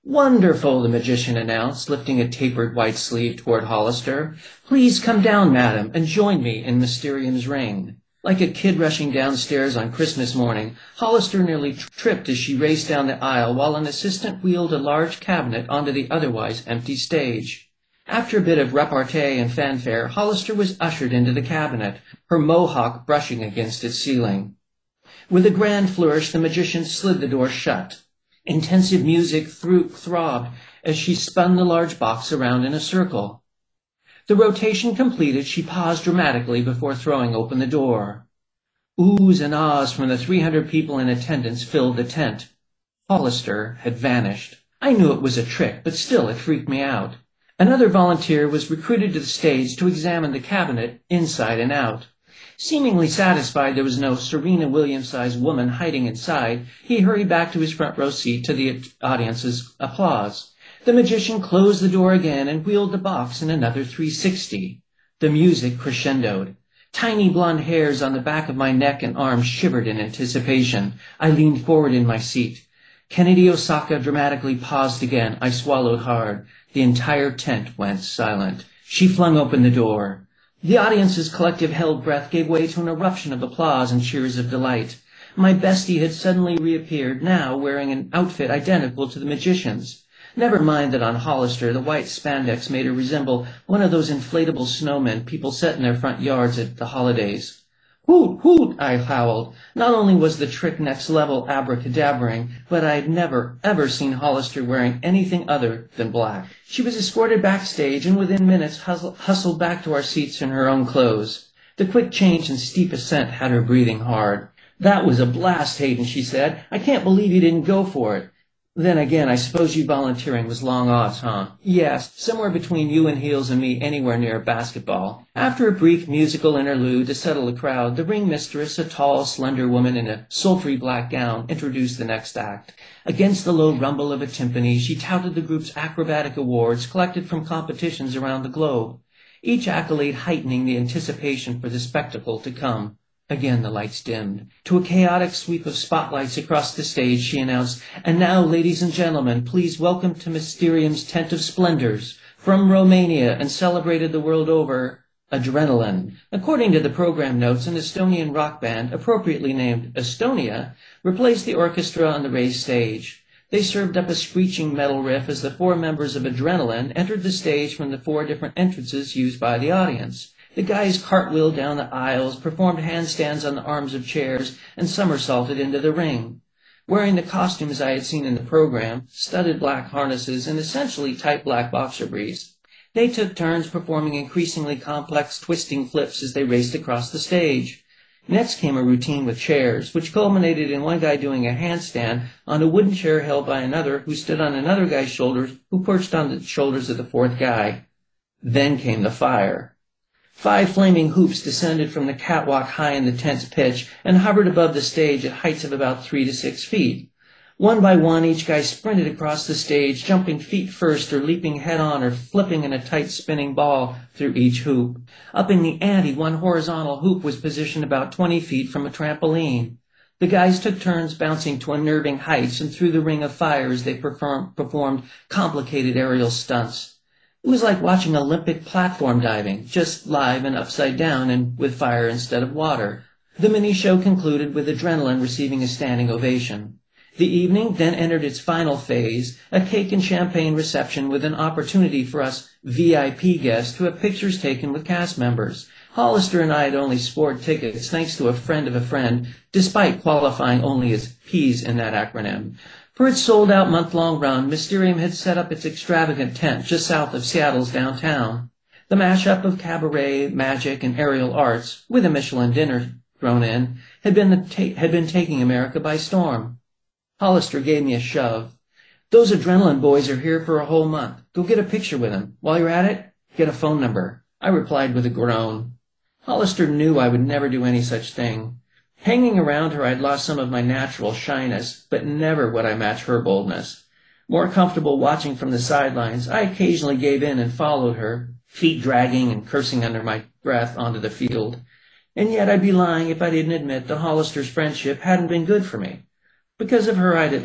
"Wonderful," the magician announced, lifting a tapered white sleeve toward Hollister. "Please come down, madam, and join me in Mysterium's ring." Like a kid rushing downstairs on Christmas morning, Hollister nearly tripped as she raced down the aisle while an assistant wheeled a large cabinet onto the otherwise empty stage. After a bit of repartee and fanfare, Hollister was ushered into the cabinet, her mohawk brushing against its ceiling. With a grand flourish, the magician slid the door shut. Intensive music thro- throbbed as she spun the large box around in a circle. The rotation completed, she paused dramatically before throwing open the door. Oohs and ahs from the three hundred people in attendance filled the tent. Hollister had vanished. I knew it was a trick, but still it freaked me out. Another volunteer was recruited to the stage to examine the cabinet inside and out. Seemingly satisfied there was no Serena Williams-sized woman hiding inside, he hurried back to his front row seat to the audience's applause. The magician closed the door again and wheeled the box in another three sixty. The music crescendoed. Tiny blonde hairs on the back of my neck and arms shivered in anticipation. I leaned forward in my seat. Kennedy Osaka dramatically paused again. I swallowed hard. The entire tent went silent. She flung open the door. The audience's collective held breath gave way to an eruption of applause and cheers of delight. My bestie had suddenly reappeared, now wearing an outfit identical to the magician's. Never mind that on Hollister the white spandex made her resemble one of those inflatable snowmen people set in their front yards at the holidays. "Hoot, hoot," I howled. Not only was the trick next level abracadabraing, but I had never, ever seen Hollister wearing anything other than black. She was escorted backstage and within minutes hustle, hustled back to our seats in her own clothes. The quick change and steep ascent had her breathing hard. "That was a blast, Hayden," she said. "I can't believe you didn't go for it. Then again, I suppose you volunteering was long odds, huh?" "Yes, somewhere between you and Heels and me anywhere near basketball." After a brief musical interlude to settle the crowd, the ring mistress, a tall, slender woman in a sultry black gown, introduced the next act. Against the low rumble of a timpani, she touted the group's acrobatic awards collected from competitions around the globe, each accolade heightening the anticipation for the spectacle to come. Again the lights dimmed. To a chaotic sweep of spotlights across the stage, she announced, "And now, ladies and gentlemen, please welcome to Mysterium's Tent of Splendors, from Romania and celebrated the world over, Adrenaline." According to the program notes, an Estonian rock band, appropriately named Estonia, replaced the orchestra on the raised stage. They served up a screeching metal riff as the four members of Adrenaline entered the stage from the four different entrances used by the audience. The guys cartwheeled down the aisles, performed handstands on the arms of chairs, and somersaulted into the ring. Wearing the costumes I had seen in the program, studded black harnesses and essentially tight black boxer briefs, they took turns performing increasingly complex twisting flips as they raced across the stage. Next came a routine with chairs, which culminated in one guy doing a handstand on a wooden chair held by another who stood on another guy's shoulders who perched on the shoulders of the fourth guy. Then came the fire. Five flaming hoops descended from the catwalk high in the tent's pitch and hovered above the stage at heights of about three to six feet. One by one, each guy sprinted across the stage, jumping feet first or leaping head-on or flipping in a tight spinning ball through each hoop. Up in the ante, one horizontal hoop was positioned about twenty feet from a trampoline. The guys took turns bouncing to unnerving heights and through the ring of fire as they perform- performed complicated aerial stunts. It was like watching Olympic platform diving, just live and upside down and with fire instead of water. The mini-show concluded with Adrenaline receiving a standing ovation. The evening then entered its final phase, a cake and champagne reception with an opportunity for us V I P guests to have pictures taken with cast members. Hollister and I had only scored tickets thanks to a friend of a friend, despite qualifying only as P's in that acronym. For its sold-out month-long run, Mysterium had set up its extravagant tent just south of Seattle's downtown. The mashup of cabaret, magic, and aerial arts, with a Michelin dinner thrown in, had been, the ta- had been taking America by storm. Hollister gave me a shove. "Those Adrenaline boys are here for a whole month. Go get a picture with them. While you're at it, get a phone number." I replied with a groan. Hollister knew I would never do any such thing. Hanging around her, I'd lost some of my natural shyness, but never would I match her boldness. More comfortable watching from the sidelines, I occasionally gave in and followed her, feet dragging and cursing under my breath onto the field. And yet I'd be lying if I didn't admit that Hollister's friendship hadn't been good for me. Because of her, I'd at least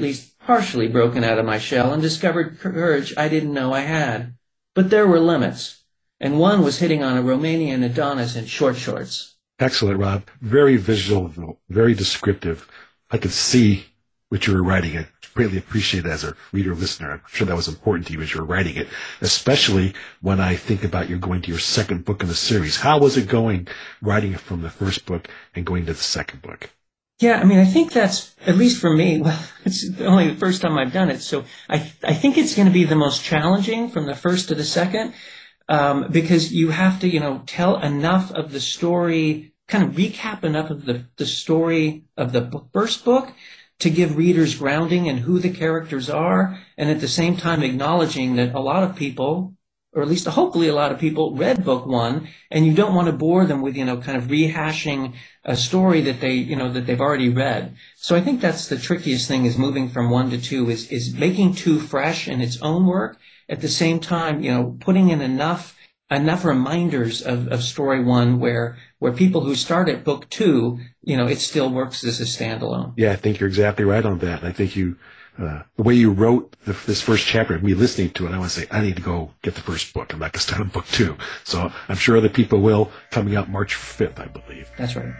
partially broken out of my shell and discovered courage I didn't know I had. But there were limits, and one was hitting on a Romanian Adonis in short shorts. Excellent, Rob. Very visual, very descriptive. I could see what you were writing. I greatly appreciate it as a reader listener. I'm sure that was important to you as you were writing it, especially when I think about you going to your second book in the series. How was it going, writing it from the first book and going to the second book? Yeah, I mean, I think that's, at least for me, well, it's only the first time I've done it, so I I think it's going to be the most challenging from the first to the second, um, because you have to, you know, tell enough of the story, kind of recap enough of the, the story of the book, first book to give readers grounding in who the characters are, and at the same time acknowledging that a lot of people, or at least hopefully a lot of people, read book one, and you don't want to bore them with, you know, kind of rehashing a story that they, you know, that they've already read. So I think that's the trickiest thing, is moving from one to two, is, is making two fresh in its own work, at the same time, you know, putting in enough, enough reminders of, of story one where, where people who start at book two, you know, it still works as a standalone. Yeah, I think you're exactly right on that. I think you, Uh, the way you wrote the, this first chapter, me listening to it, I want to say, I need to go get the first book. I'm not going to start on book two. So I'm sure other people will, coming out March fifth, I believe. That's right.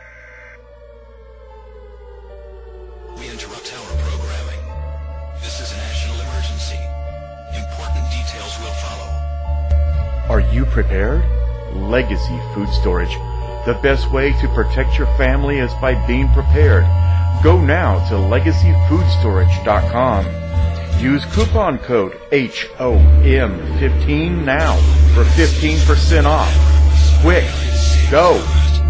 We interrupt our programming. This is a national emergency. Important details will follow. Are you prepared? Legacy Food Storage. The best way to protect your family is by being prepared. Go now to legacy food storage dot com. Use coupon code H O M fifteen now for fifteen percent off. Quick, go!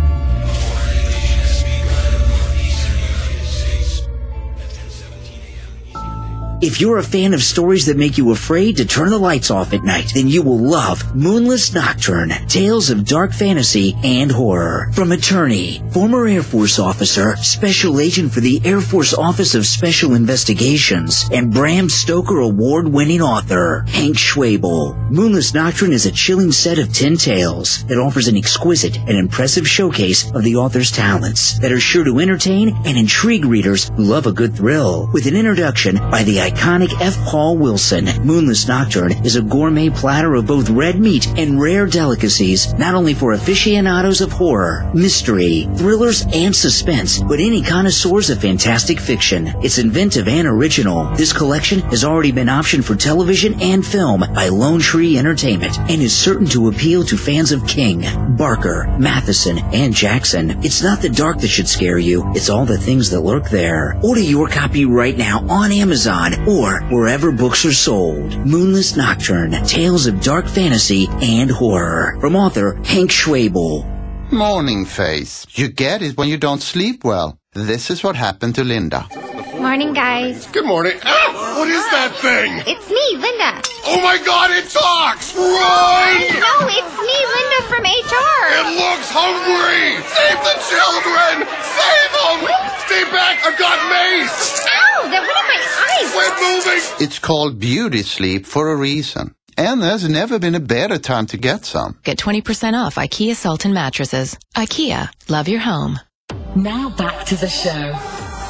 If you're a fan of stories that make you afraid to turn the lights off at night, then you will love Moonless Nocturne, Tales of Dark Fantasy and Horror. From attorney, former Air Force officer, special agent for the Air Force Office of Special Investigations, and Bram Stoker award-winning author, Hank Schwabel. Moonless Nocturne is a chilling set of ten tales that offers an exquisite and impressive showcase of the author's talents that are sure to entertain and intrigue readers who love a good thrill. With an introduction by the iconic F. Paul Wilson, Moonless Nocturne is a gourmet platter of both red meat and rare delicacies, not only for aficionados of horror, mystery, thrillers, and suspense, but any connoisseurs of fantastic fiction. It's inventive and original. This collection has already been optioned for television and film by Lone Tree Entertainment and is certain to appeal to fans of King, Barker, Matheson, and Jackson. It's not the dark that should scare you, it's all the things that lurk there. Order your copy right now on Amazon or wherever books are sold. Moonless Nocturne, Tales of Dark Fantasy and Horror. From author Hank Schwabel. Morning face. You get it when you don't sleep well. This is what happened to Linda. Morning, guys. Good morning. Ah, what is that thing? It's me, Linda. Oh my God, it talks! Run! No, it's me, Linda from H R. It looks hungry! Save the children! Save them! Stay back, I've got mace! Ow, that went in my eyes! Quit moving! It's called beauty sleep for a reason. And there's never been a better time to get some. Get twenty percent off IKEA Sultan mattresses. IKEA, love your home. Now back to the show.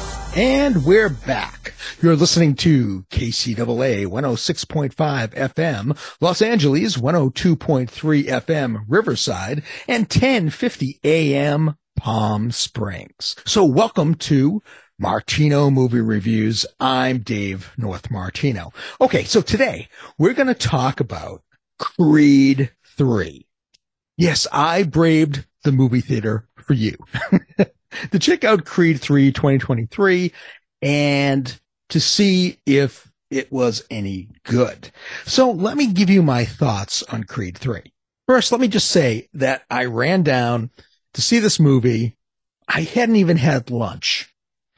And we're back. You're listening to K C A A one oh six point five F M, Los Angeles one oh two point three F M, Riverside, and ten fifty A M, Palm Springs. So welcome to Martino Movie Reviews. I'm Dave North Martino. Okay, so today we're going to talk about Creed three. Yes, I braved the movie theater for you to check out Creed three twenty twenty-three and to see if it was any good. So let me give you my thoughts on Creed three. First, let me just say that I ran down to see this movie. I hadn't even had lunch.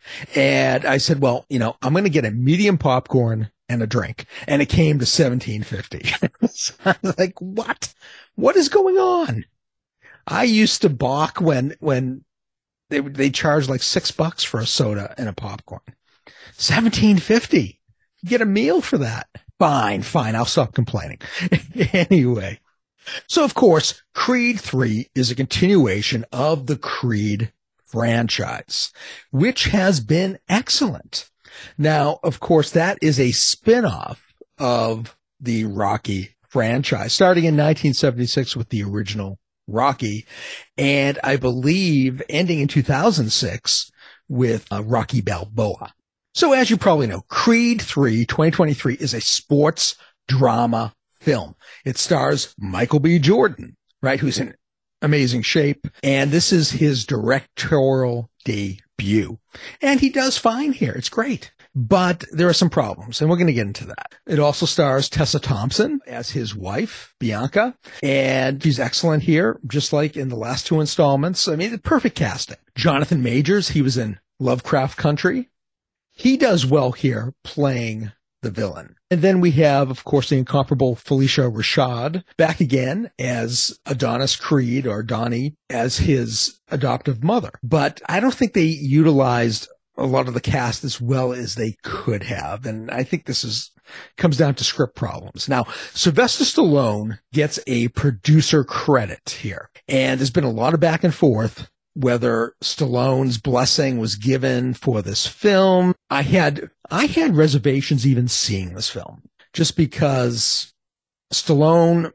And I said, well, you know, I'm going to get a medium popcorn and a drink. And it came to seventeen fifty. So I was like, what? What is going on? I used to balk when, when they, they charged like six bucks for a soda and a popcorn. seventeen fifty. Get a meal for that. Fine, fine. I'll stop complaining. Anyway. So of course, Creed three is a continuation of the Creed franchise, which has been excellent. Now, of course, that is a spin-off of the Rocky franchise, starting in nineteen seventy-six with the original Rocky, and I believe ending in two thousand six with uh, Rocky Balboa. So as you probably know, Creed three twenty twenty-three is a sports drama film. It stars Michael B. Jordan, right, who's in amazing shape, and this is his directorial debut. And he does fine here. It's great. But there are some problems, and we're going to get into that. It also stars Tessa Thompson as his wife, Bianca, and she's excellent here, just like in the last two installments. I mean, perfect casting. Jonathan Majors, he was in Lovecraft Country. He does well here playing the villain. And then we have, of course, the incomparable Felicia Rashad back again as Adonis Creed, or Donnie, as his adoptive mother. But I don't think they utilized a lot of the cast as well as they could have. And I think this is comes down to script problems. Now, Sylvester Stallone gets a producer credit here. And there's been a lot of back and forth whether Stallone's blessing was given for this film. I had, I had reservations even seeing this film, just because Stallone,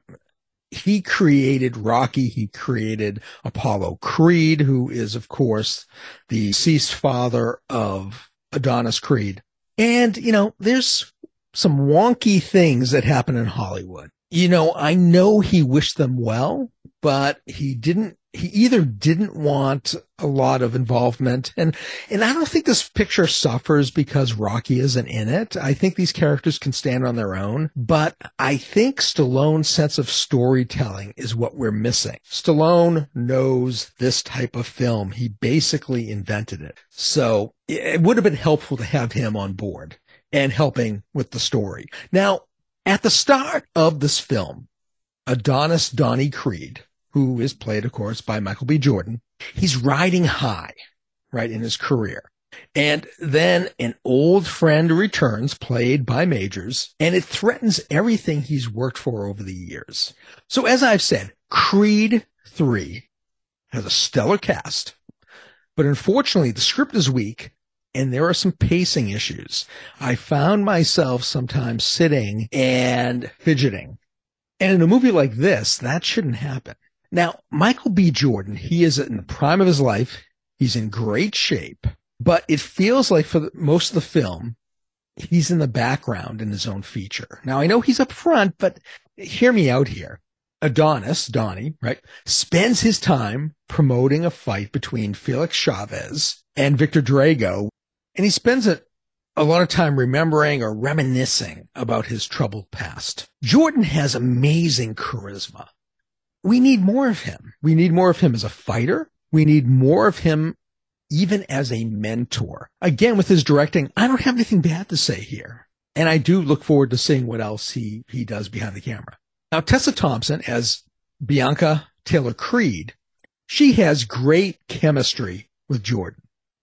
he created Rocky, he created Apollo Creed, who is, of course, the deceased father of Adonis Creed. And, you know, there's some wonky things that happen in Hollywood. You know, I know he wished them well, but he didn't, he either didn't want a lot of involvement, and, and I don't think this picture suffers because Rocky isn't in it. I think these characters can stand on their own, but I think Stallone's sense of storytelling is what we're missing. Stallone knows this type of film. He basically invented it. So it would have been helpful to have him on board and helping with the story. Now, at the start of this film, Adonis Donnie Creed, who is played, of course, by Michael B. Jordan, he's riding high, right, in his career. And then an old friend returns, played by Majors, and it threatens everything he's worked for over the years. So as I've said, Creed three has a stellar cast, but unfortunately the script is weak and there are some pacing issues. I found myself sometimes sitting and fidgeting. And in a movie like this, that shouldn't happen. Now, Michael B. Jordan, he is in the prime of his life. He's in great shape, but it feels like for the, most of the film, he's in the background in his own feature. Now, I know he's up front, but hear me out here. Adonis, Donnie, right, spends his time promoting a fight between Felix Chavez and Victor Drago, and he spends a, a lot of time remembering or reminiscing about his troubled past. Jordan has amazing charisma. We need more of him. We need more of him as a fighter. We need more of him even as a mentor. Again, with his directing, I don't have anything bad to say here. And I do look forward to seeing what else he, he does behind the camera. Now, Tessa Thompson as Bianca Taylor Creed, she has great chemistry with Jordan.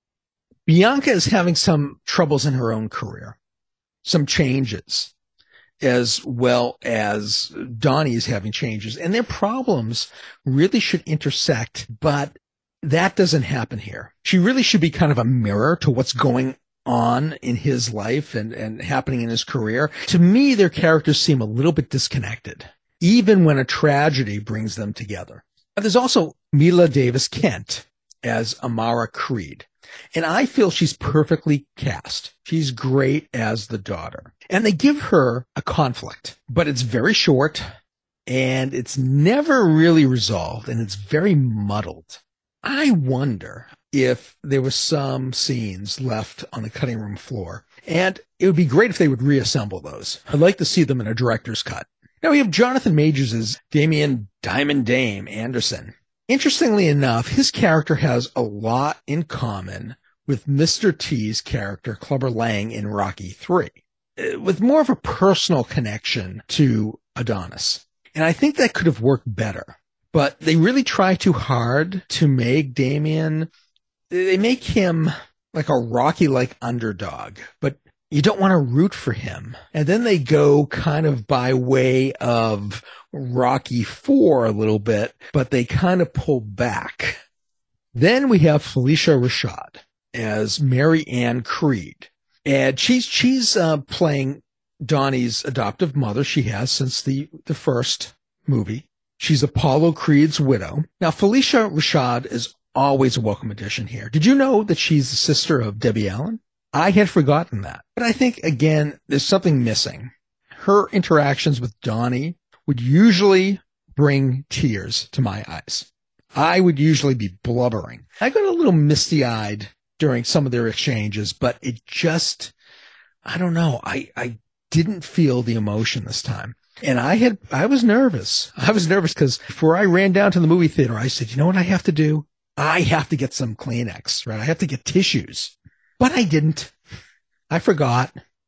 Bianca is having some troubles in her own career, some changes, as well as Donnie is having changes, and their problems really should intersect, but that doesn't happen here. She really should be kind of a mirror to what's going on in his life and, and happening in his career. To me, their characters seem a little bit disconnected, even when a tragedy brings them together. But there's also Mila Davis Kent as Amara Creed. And I feel she's perfectly cast. She's great as the daughter. And they give her a conflict, but it's very short and it's never really resolved and it's very muddled. I wonder if there were some scenes left on the cutting room floor, and it would be great if they would reassemble those. I'd like to see them in a director's cut. Now we have Jonathan Majors as Damian Diamond Dame Anderson. Interestingly enough, his character has a lot in common with Mister T's character, Clubber Lang, in Rocky three, with more of a personal connection to Adonis. And I think that could have worked better. But they really try too hard to make Damian, they make him like a Rocky-like underdog, but you don't want to root for him. And then they go kind of by way of Rocky four a little bit, but they kind of pull back. Then we have Felicia Rashad as Mary Ann Creed. And she's, she's, uh, playing Donnie's adoptive mother. She has since the, the first movie. She's Apollo Creed's widow. Now, Felicia Rashad is always a welcome addition here. Did you know that she's the sister of Debbie Allen? I had forgotten that. But I think, again, there's something missing. Her interactions with Donnie would usually bring tears to my eyes. I would usually be blubbering. I got a little misty-eyed during some of their exchanges, but it just, I don't know. I, I didn't feel the emotion this time. And I had, I was nervous. I was nervous because before I ran down to the movie theater, I said, you know what I have to do? I have to get some Kleenex, right? I have to get tissues. But I didn't. I forgot.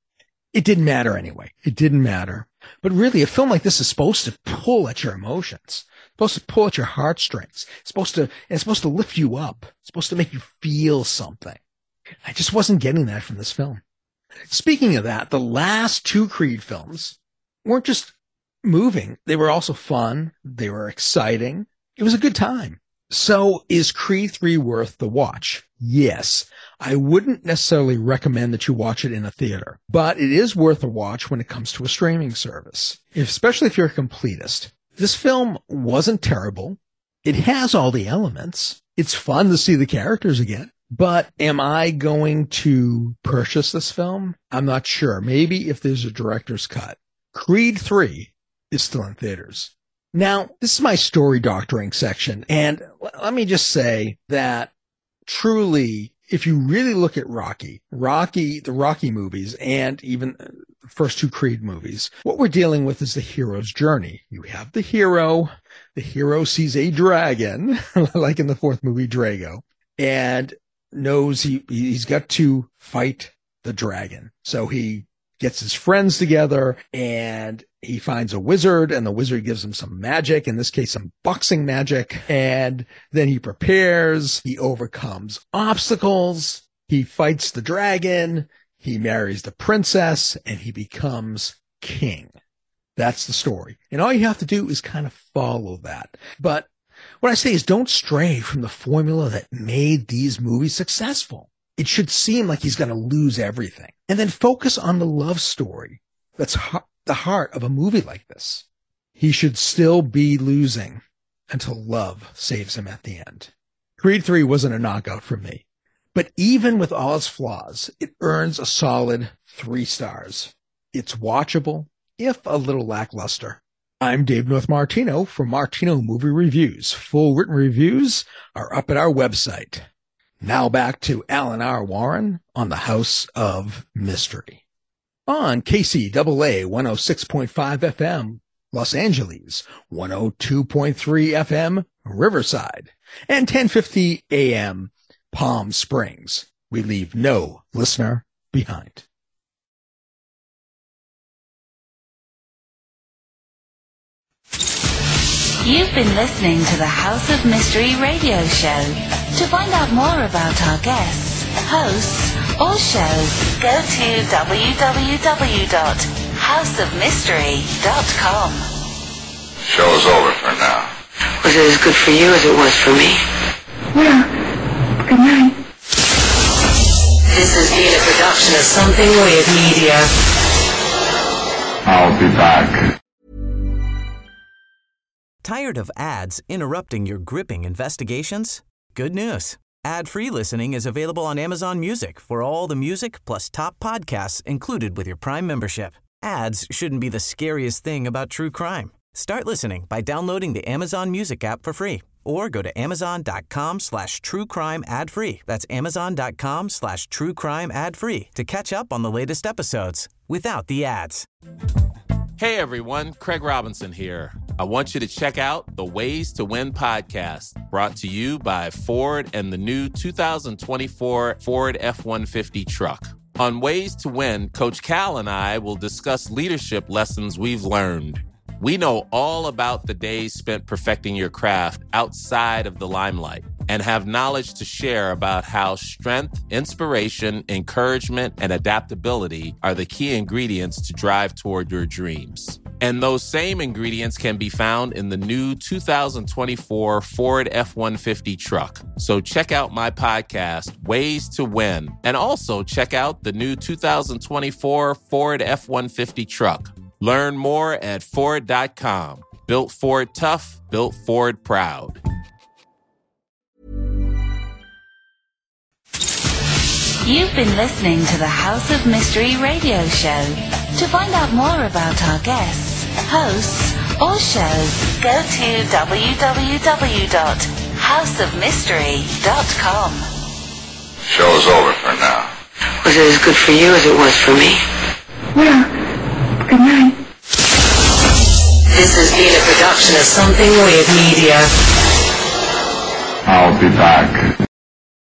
It didn't matter anyway. It didn't matter. But really, a film like this is supposed to pull at your emotions. It's supposed to pull at your heartstrings. It's supposed to, it's supposed to lift you up. It's supposed to make you feel something. I just wasn't getting that from this film. Speaking of that, the last two Creed films weren't just moving. They were also fun. They were exciting. It was a good time. So is Creed three worth the watch? Yes. I wouldn't necessarily recommend that you watch it in a theater, but it is worth a watch when it comes to a streaming service, especially if you're a completist. This film wasn't terrible. It has all the elements. It's fun to see the characters again. But am I going to purchase this film? I'm not sure. Maybe if there's a director's cut. Creed three is still in theaters. Now, this is my story doctoring section, and let me just say that truly, if you really look at Rocky, Rocky, the Rocky movies, and even the first two Creed movies, what we're dealing with is the hero's journey. You have the hero, the hero sees a dragon, like in the fourth movie, Drago, and knows he, he's got to fight the dragon. So he gets his friends together and he finds a wizard, and the wizard gives him some magic, in this case, some boxing magic. And then he prepares, he overcomes obstacles, he fights the dragon, he marries the princess, and he becomes king. That's the story. And all you have to do is kind of follow that. But what I say is don't stray from the formula that made these movies successful. It should seem like he's going to lose everything. And then focus on the love story that's ha- the heart of a movie like this. He should still be losing until love saves him at the end. Creed three wasn't a knockout for me. But even with all its flaws, it earns a solid three stars. It's watchable, if a little lackluster. I'm Dave North Martino from Martino Movie Reviews. Full written reviews are up at our website. Now back to Alan R. Warren on the House of Mystery. On K C A A one oh six point five F M, Los Angeles, one oh two point three F M, Riverside, and ten fifty A M, Palm Springs. We leave no listener behind. You've been listening to the House of Mystery radio show. To find out more about our guests, hosts, or shows, go to w w w dot house of mystery dot com. Show's over for now. Was it as good for you as it was for me? Well, good night. This has been a production of Something Weird Media. I'll be back. Tired of ads interrupting your gripping investigations? Good news. Ad-free listening is available on Amazon Music for all the music plus top podcasts included with your Prime membership. Ads shouldn't be the scariest thing about true crime. Start listening by downloading the Amazon Music app for free or go to amazon.com slash true crime ad free. That's amazon.com slash true crime ad free to catch up on the latest episodes without the ads. Hey everyone, Craig Robinson here. I want you to check out the Ways to Win podcast, brought to you by Ford and the new two thousand twenty-four Ford F one fifty truck. On Ways to Win, Coach Cal and I will discuss leadership lessons we've learned. We know all about the days spent perfecting your craft outside of the limelight and have knowledge to share about how strength, inspiration, encouragement, and adaptability are the key ingredients to drive toward your dreams. And those same ingredients can be found in the new two thousand twenty-four Ford F one fifty truck. So check out my podcast, Ways to Win, and also check out the new two thousand twenty-four Ford F one fifty truck. Learn more at Ford dot com. Built Ford tough, built Ford proud. You've been listening to the House of Mystery radio show. To find out more about our guests, hosts, or show, go to w w w dot house of mystery dot com. Show's over for now. Was it as good for you as it was for me? Well, good night. This has been a production of Something Weird Media. I'll be back.